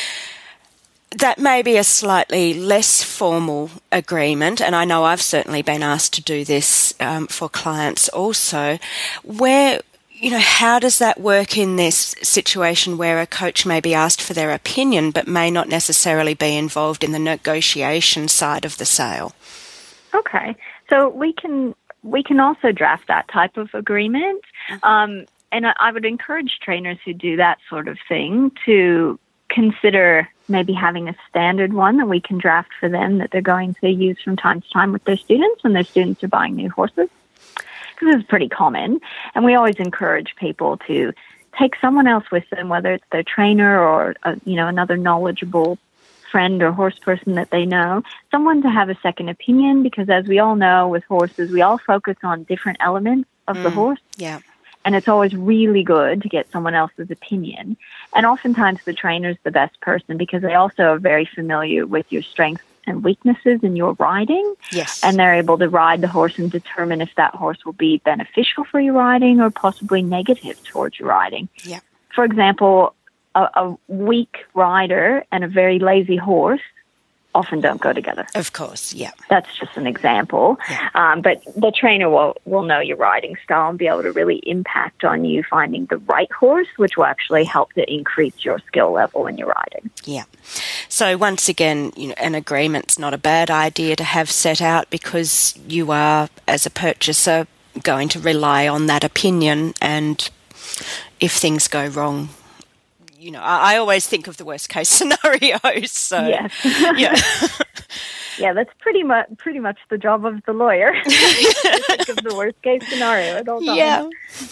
that may be a slightly less formal agreement, and I know I've certainly been asked to do this um, for clients also. Where, you know, how does that work in this situation where a coach may be asked for their opinion but may not necessarily be involved in the negotiation side of the sale? Okay, so we can we can also draft that type of agreement, um, and I, I would encourage trainers who do that sort of thing to consider maybe having a standard one that we can draft for them that they're going to use from time to time with their students when their students are buying new horses. Because it's pretty common. And we always encourage people to take someone else with them, whether it's their trainer or, a, you know, another knowledgeable friend or horse person that they know, someone to have a second opinion, because as we all know with horses, we all focus on different elements of mm, the horse. Yeah. And it's always really good to get someone else's opinion. And oftentimes the trainer's the best person because they also are very familiar with your strengths and weaknesses in your riding. Yes. And they're able to ride the horse and determine if that horse will be beneficial for your riding or possibly negative towards your riding. Yeah. For example, a, a weak rider and a very lazy horse often don't go together. Of course, yeah. That's just an example. Yeah. Um, but the trainer will, will know your riding style and be able to really impact on you finding the right horse, which will actually help to increase your skill level in your riding. Yeah. So once again, you know, an agreement's not a bad idea to have set out because you are, as a purchaser, going to rely on that opinion, and if things go wrong, you know, I, I always think of the worst case scenarios. So yes. yeah. Yeah, that's pretty much pretty much the job of the lawyer. To think of the worst case scenario at all times. Yeah.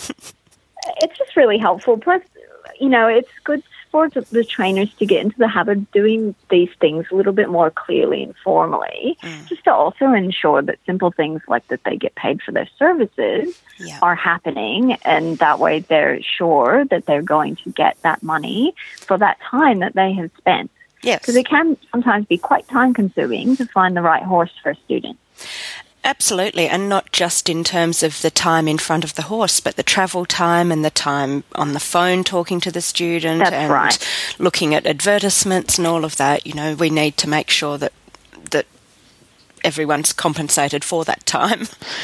It's just really helpful. Plus, you know, it's good for the trainers to get into the habit of doing these things a little bit more clearly and formally, mm. just to also ensure that simple things like that they get paid for their services yeah. are happening, and that way they're sure that they're going to get that money for that time that they have spent. Yes. Because it can sometimes be quite time-consuming to find the right horse for a student. Absolutely, and not just in terms of the time in front of the horse, but the travel time and the time on the phone talking to the student. That's and right. Looking at advertisements and all of that. You know, we need to make sure that that everyone's compensated for that time.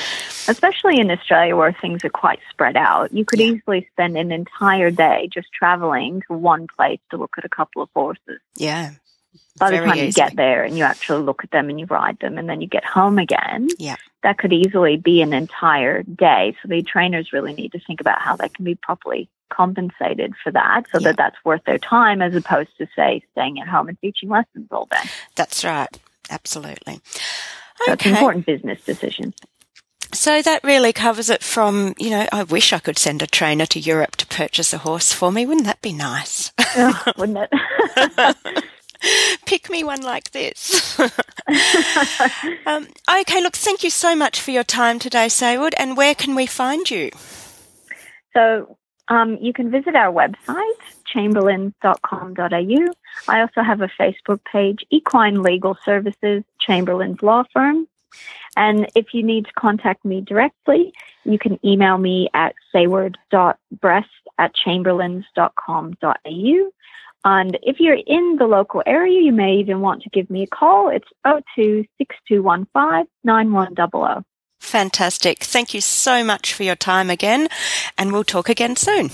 especially in Australia where things are quite spread out. You could yeah. easily spend an entire day just traveling to one place to look at a couple of horses. Yeah. By the Very time you easily. get there and you actually look at them and you ride them and then you get home again, yeah. that could easily be an entire day. So the trainers really need to think about how they can be properly compensated for that so yeah. that that's worth their time as opposed to, say, staying at home and teaching lessons all day. That's right. Absolutely. So okay. it's an important business decision. So that really covers it from, you know, I wish I could send a trainer to Europe to purchase a horse for me. Wouldn't that be nice? Oh, wouldn't it? Pick me one like this. um, okay, look, thank you so much for your time today, Saywood. And where can we find you? So um, you can visit our website, chamberlains dot com dot a u. I also have a Facebook page, Equine Legal Services, Chamberlains Law Firm. And if you need to contact me directly, you can email me at sayward dot breast at chamberlains dot com dot a u. And if you're in the local area, you may even want to give me a call. It's oh two, six two one five, nine one zero zero. Fantastic. Thank you so much for your time again, and we'll talk again soon.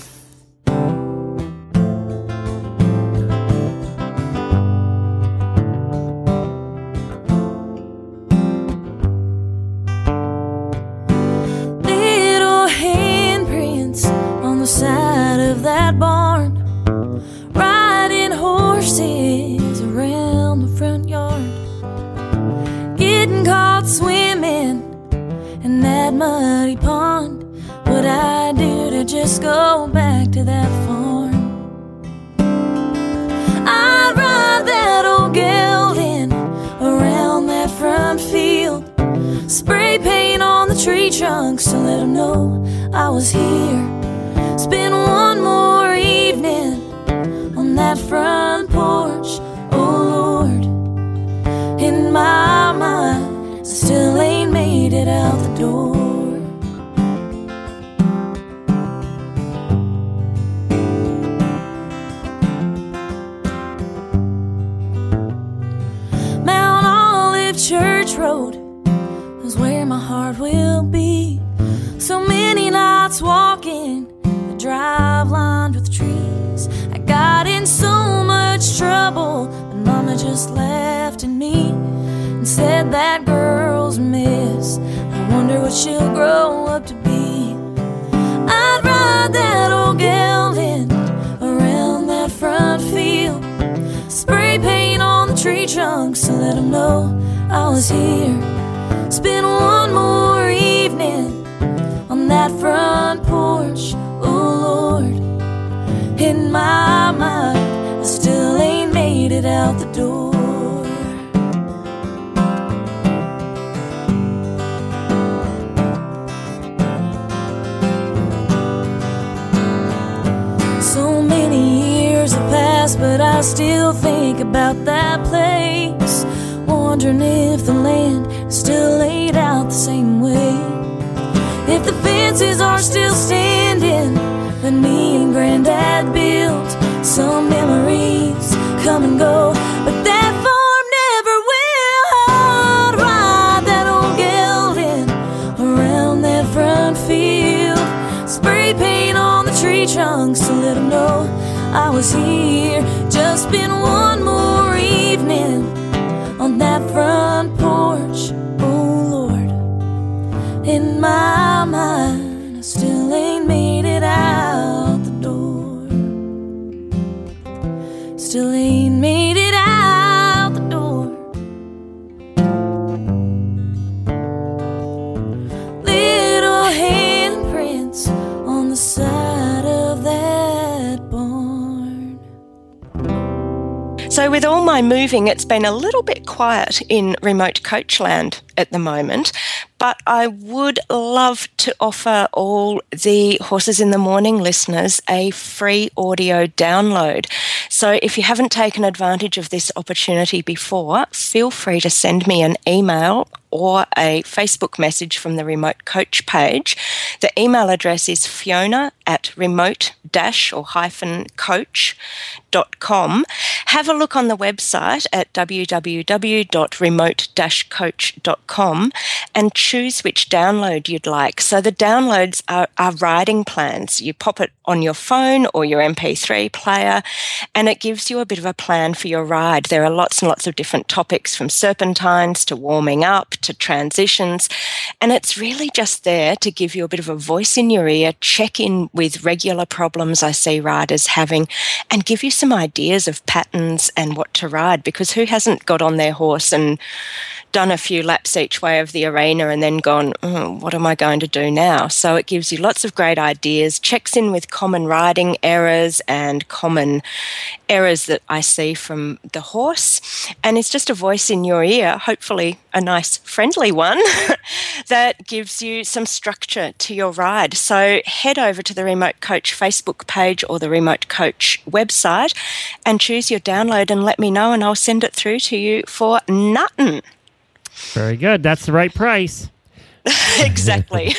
Little handprints on the side of that barn, horses around the front yard, getting caught swimming in that muddy pond. What I do to just go back to that farm? I'd ride that old gelding around that front field, spray paint on the tree trunks to let them know I was here. Spend one more evening on that front porch, oh Lord. In my mind, I still ain't made it out the door. Mount Olive Church Road is where my heart will be. So many nights walking the drive lined with trees. I got in so much trouble, but Mama just laughed at me and said that girl's a mess. I wonder what she'll grow up to be. I'd ride that old gelding around that front field, spray paint on the tree trunks to let them know I was here. Spend one more evening on that front porch, oh Lord. In my mind, I still ain't made it out the door. So many years have passed, but I still think about that place, wondering if the land is still laid out the same way, if the fences are still standing that me and Granddad built. Some memories come and go, but that farm never will. I'd ride that old gelding around that front field, spray paint on the tree trunks to let them know I was here. Just been one more evening on that front porch, oh Lord. In my mind, I still ain't made it out the door. Still ain't made it out the door. Little handprints on the side of that barn. So with all my moving, it's been a little bit quiet in remote Coachland at the moment, but I would love to offer all the Horses in the Morning listeners a free audio download. So if you haven't taken advantage of this opportunity before, feel free to send me an email or a Facebook message from the Remote Coach page. The email address is fiona at remote dash or hyphen coach dot com. Have a look on the website at w w w dot remote dash coach dot com and choose which download you'd like. So the downloads are, are riding plans. You pop it on your phone or your M P three player and it gives you a bit of a plan for your ride. There are lots and lots of different topics from serpentines to warming up to transitions, and it's really just there to give you a bit of a voice in your ear, check in with regular problems I see riders having, and give you some ideas of patterns and what to ride, because who hasn't got on their horse and done a few laps each way of the arena and then gone, oh, what am I going to do now? So it gives you lots of great ideas, checks in with common riding errors and common errors that I see from the horse, and it's just a voice in your ear, hopefully a nice friendly one, that gives you some structure to your ride. So head over to the Remote Coach Facebook page or the Remote Coach website and choose your download and let me know, and I'll send it through to you for nothing. Very good. That's the right price. Exactly.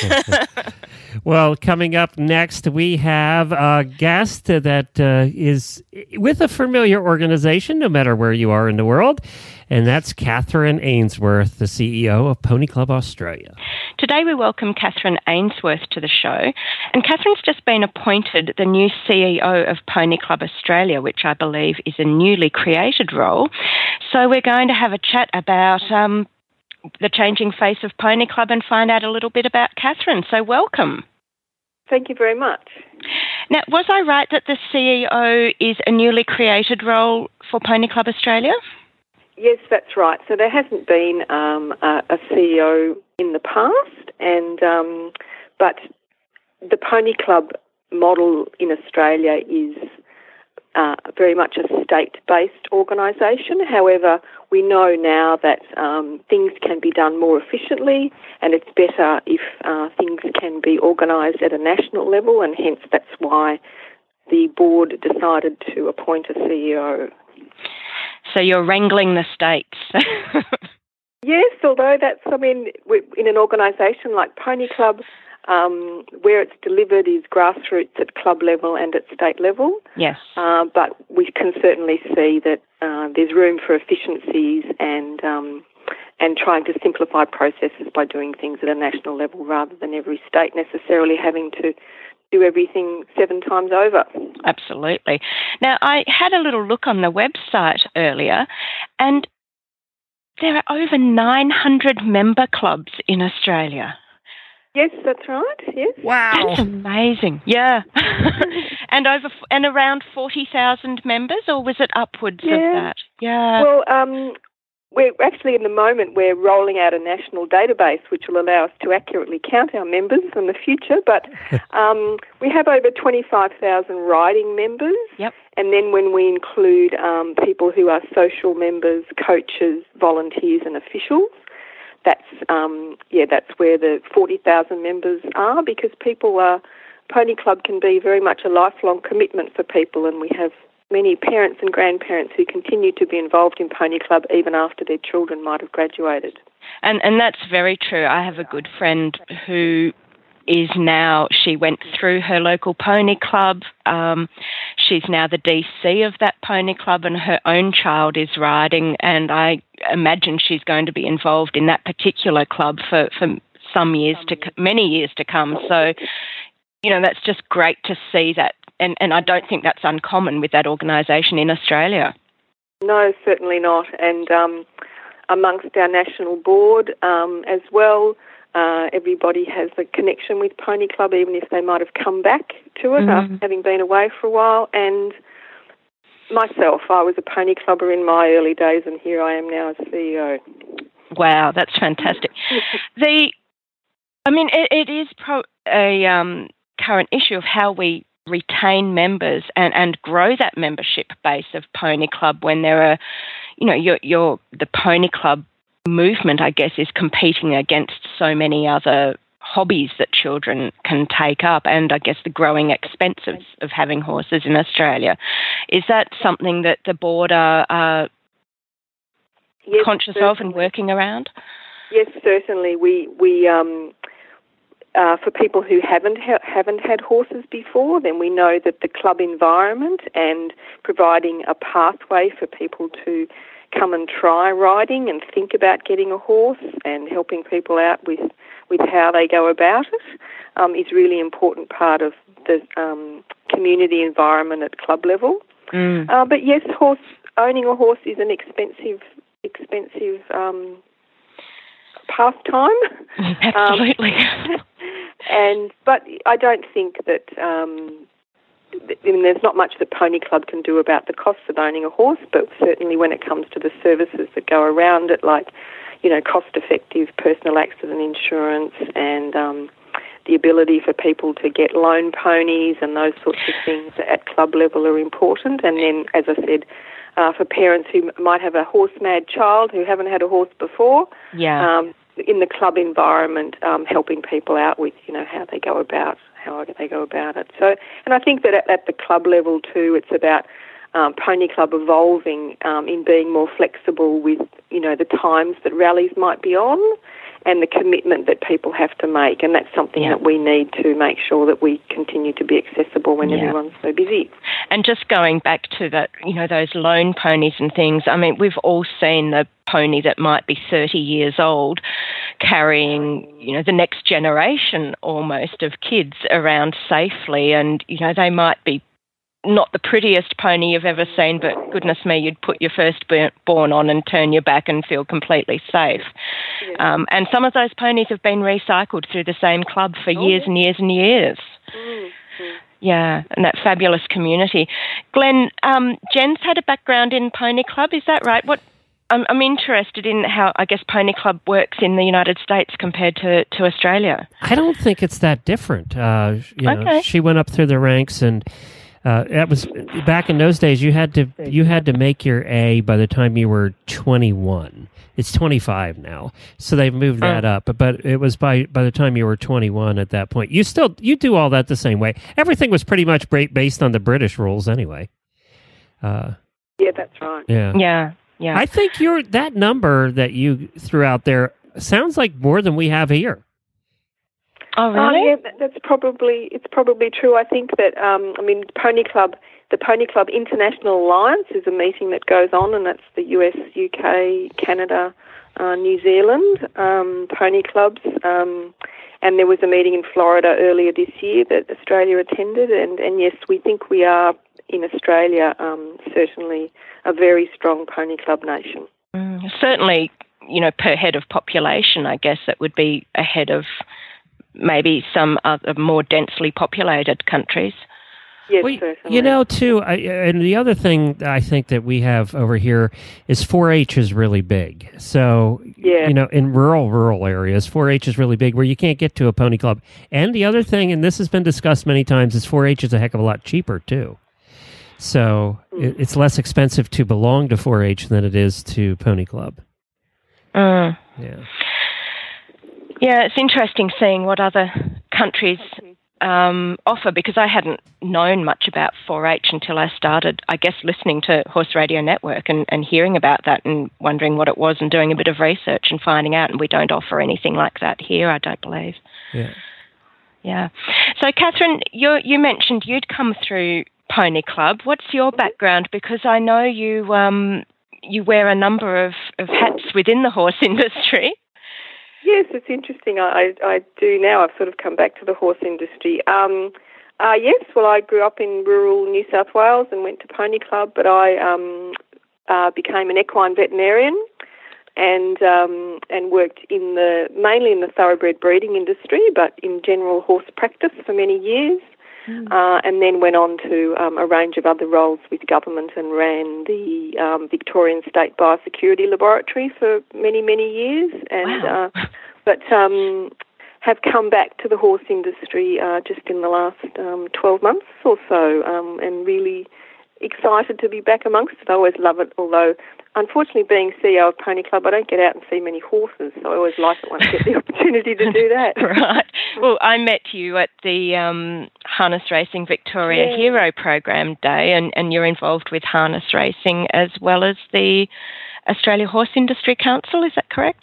Well, coming up next, we have a guest that uh, is with a familiar organization, no matter where you are in the world, and that's Catherine Ainsworth, the C E O of Pony Club Australia. Today we welcome Catherine Ainsworth to the show, and Catherine's just been appointed the new C E O of Pony Club Australia, which I believe is a newly created role. So we're going to have a chat about um, the changing face of Pony Club and find out a little bit about Catherine. So welcome. Thank you very much. Now, was I right that the C E O is a newly created role for Pony Club Australia? Yes, that's right. So there hasn't been um, a, a C E O in the past, and um, but the Pony Club model in Australia is uh, very much a state-based organisation. However, we know now that um, things can be done more efficiently, and it's better if uh, things can be organised at a national level, and hence that's why the board decided to appoint a C E O. So you're wrangling the states. Yes, although that's, I mean, in an organisation like Pony Club, um, where it's delivered is grassroots at club level and at state level. Yes. Uh, but we can certainly see that uh, there's room for efficiencies and um, and trying to simplify processes by doing things at a national level rather than every state necessarily having to do everything seven times over. Absolutely. Now, I had a little look on the website earlier, and there are over nine hundred member clubs in Australia. Yes, that's right. Yes. Wow. That's amazing. Yeah. and over and around forty thousand members, or was it upwards yeah. of that? Yeah. Well, um, we're actually in the moment we're rolling out a national database which will allow us to accurately count our members in the future. But um, we have over twenty-five thousand riding members. Yep. And then when we include um, people who are social members, coaches, volunteers and officials, that's um, yeah, that's where the forty thousand members are, because people are, Pony Club can be very much a lifelong commitment for people, and we have many parents and grandparents who continue to be involved in Pony Club even after their children might have graduated. And and that's very true. I have a good friend who is now, she went through her local pony club. Um, she's now the D C of that pony club, and her own child is riding, and I imagine she's going to be involved in that particular club for, for some years to many years to come. So, you know, that's just great to see that. And, and I don't think that's uncommon with that organisation in Australia. No, certainly not. And um, amongst our national board um, as well, uh, everybody has a connection with Pony Club, even if they might have come back to it mm-hmm. after having been away for a while. And myself, I was a Pony Clubber in my early days, and here I am now as C E O. Wow, that's fantastic. the, I mean, it, it is pro- a um, current issue of how we retain members and, and grow that membership base of Pony Club when there are, you know, your your the Pony Club movement, I guess, is competing against so many other hobbies that children can take up, and I guess the growing expense of, of having horses in Australia. Is that something that the board are uh, yes, conscious certainly. of and working around? Yes, certainly. We we um, uh, for people who haven't ha- haven't had horses before, then we know that the club environment and providing a pathway for people to come and try riding and think about getting a horse and helping people out with, with how they go about it um, is really important part of the um, community environment at club level. Mm. Uh, but yes, horse owning a horse is an expensive, expensive um, pastime. Absolutely. Um, and but I don't think that. Um, I mean, there's not much that Pony Club can do about the costs of owning a horse, but certainly when it comes to the services that go around it, like, you know, cost-effective personal accident insurance and um, the ability for people to get loan ponies and those sorts of things at club level are important. And then, as I said, uh, for parents who might have a horse-mad child who haven't had a horse before, yeah. um, in the club environment, um, helping people out with, you know, how they go about how they go about it. So, and I think that at, at the club level too, it's about um, Pony Club evolving um, in being more flexible with, you know, the times that rallies might be on and the commitment that people have to make. And that's something yeah. that we need to make sure that we continue to be accessible when yeah. everyone's so busy. And just going back to that, you know, those loan ponies and things, I mean, we've all seen the pony that might be thirty years old carrying, you know, the next generation almost of kids around safely, and, you know, they might be not the prettiest pony you've ever seen, but goodness me, you'd put your firstborn on and turn your back and feel completely safe. Yeah. Um, and some of those ponies have been recycled through the same club for oh. years and years and years. Mm-hmm. Yeah, and that fabulous community. Glenn, um, Jen's had a background in Pony Club, is that right? What I'm, I'm interested in how, I guess, Pony Club works in the United States compared to, to Australia. I don't think it's that different. Uh, you know, okay. She went up through the ranks, and uh, that was back in those days. You had to you had to make your A by the time you were twenty-one. It's twenty-five now, so they've moved that oh. up. But it was by by the time you were twenty-one at that point. You still you do all that the same way. Everything was pretty much based on the British rules anyway. Uh, yeah, that's right. Yeah. Yeah. Yeah. I think your that number that you threw out there sounds like more than we have here. Oh, really? Uh, yeah, that, that's probably it's probably true. I think that um, I mean, Pony Club, the Pony Club International Alliance is a meeting that goes on, and that's the U S, U K, Canada, uh, New Zealand um, pony clubs. Um, and there was a meeting in Florida earlier this year that Australia attended, and, and yes, we think we are in Australia um, certainly a very strong pony club nation. Mm, certainly, you know, per head of population, I guess it would be ahead of maybe some other more densely populated countries. Yes, well, certainly. You know, too, I, and the other thing I think that we have over here is four H is really big. So, yeah. you know, in rural, rural areas, four H is really big where you can't get to a pony club. And the other thing, and this has been discussed many times, is four H is a heck of a lot cheaper, too. So mm. it, it's less expensive to belong to four H than it is to Pony Club. Mm. Yeah. Yeah, it's interesting seeing what other countries um, offer, because I hadn't known much about four H until I started, I guess, listening to Horse Radio Network and, and hearing about that and wondering what it was and doing a bit of research and finding out, and we don't offer anything like that here, I don't believe. Yeah. Yeah. So, Catherine, you you mentioned you'd come through Pony Club. What's your background? Because I know you um, you wear a number of, of hats within the horse industry. Yes, it's interesting. I, I do now. I've sort of come back to the horse industry. Um, uh, yes, well, I grew up in rural New South Wales and went to Pony Club, but I um, uh, became an equine veterinarian and um, and worked in the mainly in the thoroughbred breeding industry, but in general horse practice for many years. Mm. Uh, and then went on to um, a range of other roles with government and ran the um, Victorian State Biosecurity Laboratory for many, many years. And wow. uh, but um, have come back to the horse industry uh, just in the last um, twelve months or so, um, and really excited to be back amongst it. I always love it, although unfortunately being C E O of Pony Club, I don't get out and see many horses, so I always like it when I get the opportunity to do that. Right. Well, I met you at the um, Harness Racing Victoria yeah. Hero Program Day, and, and you're involved with harness racing as well as the Australia Horse Industry Council, is that correct?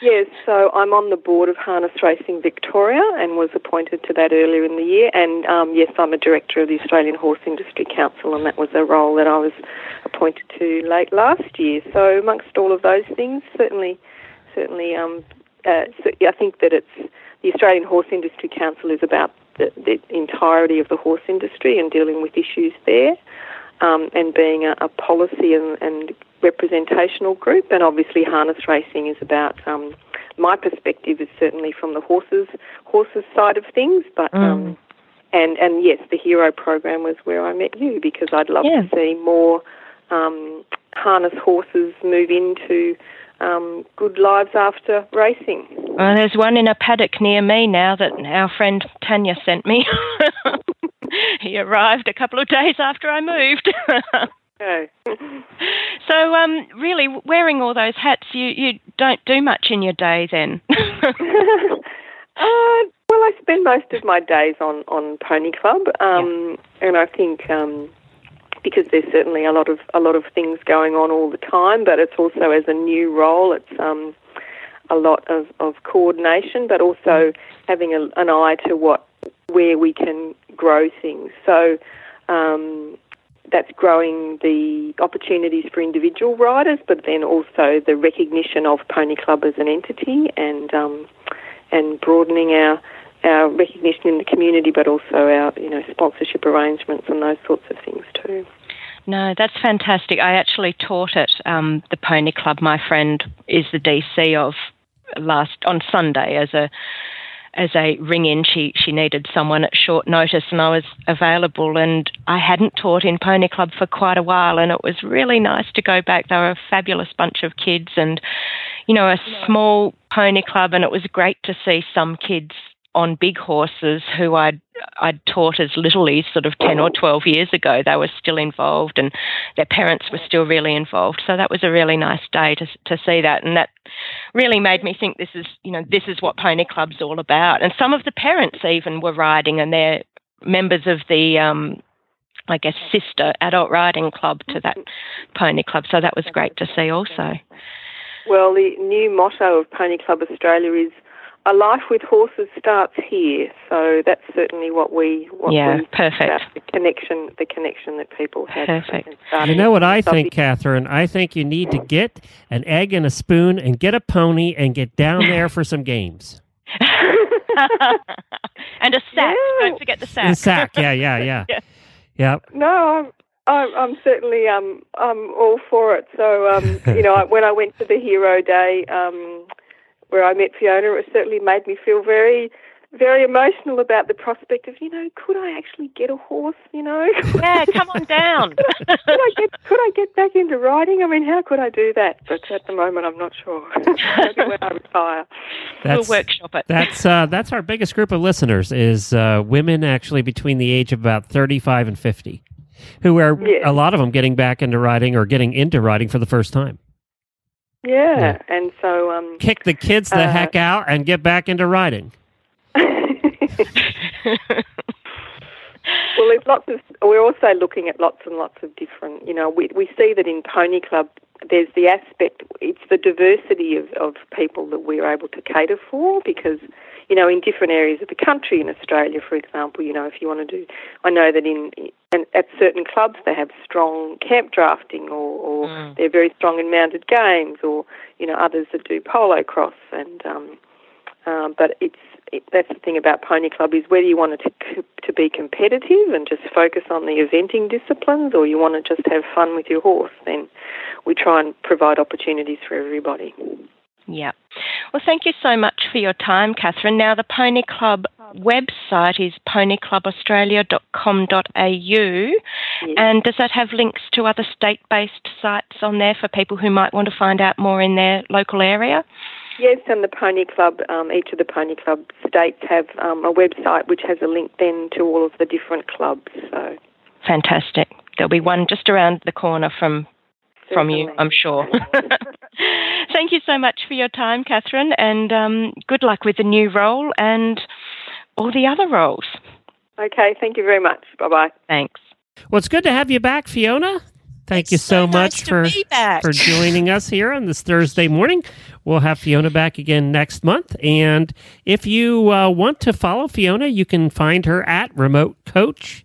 Yes, so I'm on the board of Harness Racing Victoria and was appointed to that earlier in the year. And um, yes, I'm a director of the Australian Horse Industry Council, and that was a role that I was appointed to late last year. So amongst all of those things, certainly, certainly, um, uh, so I think that it's the Australian Horse Industry Council is about the, the entirety of the horse industry and dealing with issues there, um, and being a, a policy and, and representational group. And obviously harness racing is about, um, my perspective is certainly from the horses horses side of things, but mm. um, and and yes, the Hero program was where I met you, because I'd love yeah. to see more um, harness horses move into um, good lives after racing. Well, there's one in a paddock near me now that our friend Tanya sent me. He arrived a couple of days after I moved. Okay. So, um, really, wearing all those hats, you, you don't do much in your day then? uh, well, I spend most of my days on, on Pony Club, um, yeah. and I think um, because there's certainly a lot of a lot of things going on all the time, but it's also as a new role, it's um, a lot of, of coordination, but also having a, an eye to what where we can grow things. So. Um, That's growing the opportunities for individual riders, but then also the recognition of Pony Club as an entity, and um, and broadening our our recognition in the community, but also our you know sponsorship arrangements and those sorts of things too. No, that's fantastic. I actually taught at um, the Pony Club. My friend is the D C of last on Sunday as a. As a ring-in, she, she needed someone at short notice, and I was available, and I hadn't taught in Pony Club for quite a while, and it was really nice to go back. They were a fabulous bunch of kids and, you know, a small pony club, and it was great to see some kids on big horses who I'd, I'd taught as littlies sort of ten or twelve years ago. They were still involved, and their parents were still really involved. So that was a really nice day to to see that, and that really made me think this is, you know, this is what Pony Club's all about. And some of the parents even were riding, and they're members of the, um, I guess, sister adult riding club to that Pony Club. So that was great to see also. Well, the new motto of Pony Club Australia is "A life with horses starts here." So that's certainly what we what yeah, we perfect. About the connection, the connection that people have. Perfect. You know what I think, Catherine? I think you need to get an egg and a spoon and get a pony and get down there for some games. And a sack. Yeah. Don't forget the sack. The sack. Yeah, yeah, yeah. yeah. Yep. No, I'm, I'm, I'm certainly um, I'm all for it. So um, you know, when I went to the Hero Day. Um, where I met Fiona, it certainly made me feel very, very emotional about the prospect of, you know, could I actually get a horse, you know? Yeah, come on down. could, I, could, I get, could I get back into riding? I mean, how could I do that? But at the moment, I'm not sure. Maybe when I retire. That's, we'll workshop it. That's, uh, that's our biggest group of listeners is uh, women actually between the age of about thirty-five and fifty, who are, yeah. a lot of them getting back into riding or getting into riding for the first time. Yeah, yeah, and so... Um, Kick the kids the uh, heck out and get back into riding. Well, there's lots of... We're also looking at lots and lots of different... You know, we we see that in Pony Club, there's the aspect... It's the diversity of, of people that we're able to cater for, because, you know, in different areas of the country, in Australia, for example, you know, if you want to do... I know that in... And at certain clubs, they have strong camp drafting, or, or mm. they're very strong in mounted games, or you know others that do polo cross. And um, um, but it's it, that's the thing about Pony Club is whether you want it to to be competitive and just focus on the eventing disciplines, or you want to just have fun with your horse. Then we try and provide opportunities for everybody. Yeah. Well, thank you so much for your time, Catherine. Now, the Pony Club website is pony club australia dot com dot a u, yes. And does that have links to other state-based sites on there for people who might want to find out more in their local area? Yes, and the Pony Club, um, each of the Pony Club states have um, a website which has a link then to all of the different clubs. So fantastic. There'll be one just around the corner from from you, I'm sure. Thank you so much for your time, Catherine, and um, good luck with the new role and all the other roles. Okay, thank you very much. Bye-bye. Thanks. Well, it's good to have you back, Fiona. thank it's you so, so much nice for, to be back. for joining us here on this Thursday morning. We'll have Fiona back again next month. And if you uh, want to follow Fiona, you can find her at Remote Coach.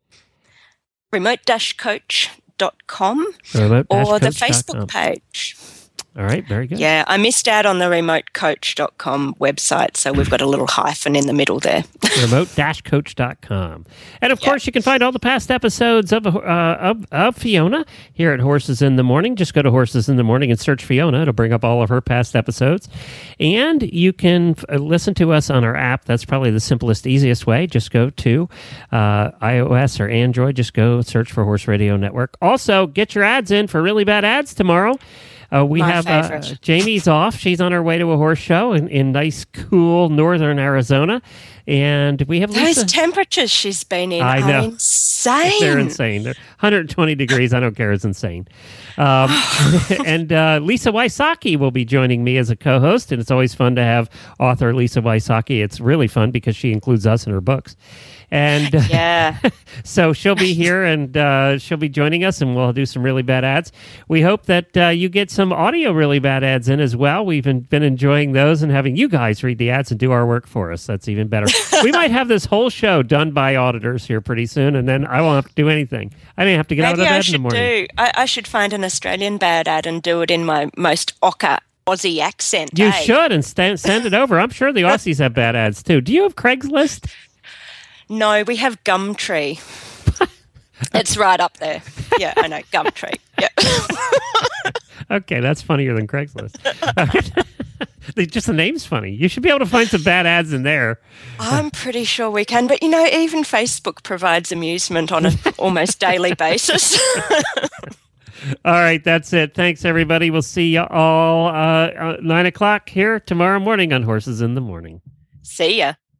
remote dash coach dot com Remote dash or the coach dot com. Facebook page. All right, very good. Yeah, I missed out on the remote coach dot com website, so we've got a little hyphen in the middle there. remote dash coach dot com. And, of course, you can find all the past episodes of, uh, of of Fiona here at Horses in the Morning. Just go to Horses in the Morning and search Fiona. It'll bring up all of her past episodes. And you can f- listen to us on our app. That's probably the simplest, easiest way. Just go to uh, iOS or Android. Just go search for Horse Radio Network. Also, get your ads in for Really Bad Ads tomorrow. Uh, we My have uh, Jamie's off. She's on her way to a horse show in, in nice, cool northern Arizona. And we have Lisa. Those temperatures she's been in I are know. insane. They're insane. They're one hundred twenty degrees. I don't care. It's insane. Um, and uh, Lisa Wysocki will be joining me as a co-host. And it's always fun to have author Lisa Wysocki. It's really fun because she includes us in her books. And uh, yeah, so she'll be here and uh, she'll be joining us, and we'll do some really bad ads. We hope that uh, you get some audio really bad ads in as well. We've been, been enjoying those and having you guys read the ads and do our work for us. That's even better. We might have this whole show done by auditors here pretty soon, and then I won't have to do anything. I didn't have to get maybe out of I bed should in the morning. do. I, I should find an Australian bad ad and do it in my most ochre Aussie accent. You eh? should, and st- send it over. I'm sure the Aussies have bad ads too. Do you have Craigslist? No, we have Gumtree. It's right up there. Yeah, I know, Gumtree. Yeah. Okay, that's funnier than Craigslist. Just the name's funny. You should be able to find some bad ads in there. I'm pretty sure we can, but you know, even Facebook provides amusement on an almost daily basis. All right, that's it. Thanks, everybody. We'll see you all uh, uh, nine o'clock here tomorrow morning on Horses in the Morning. See ya.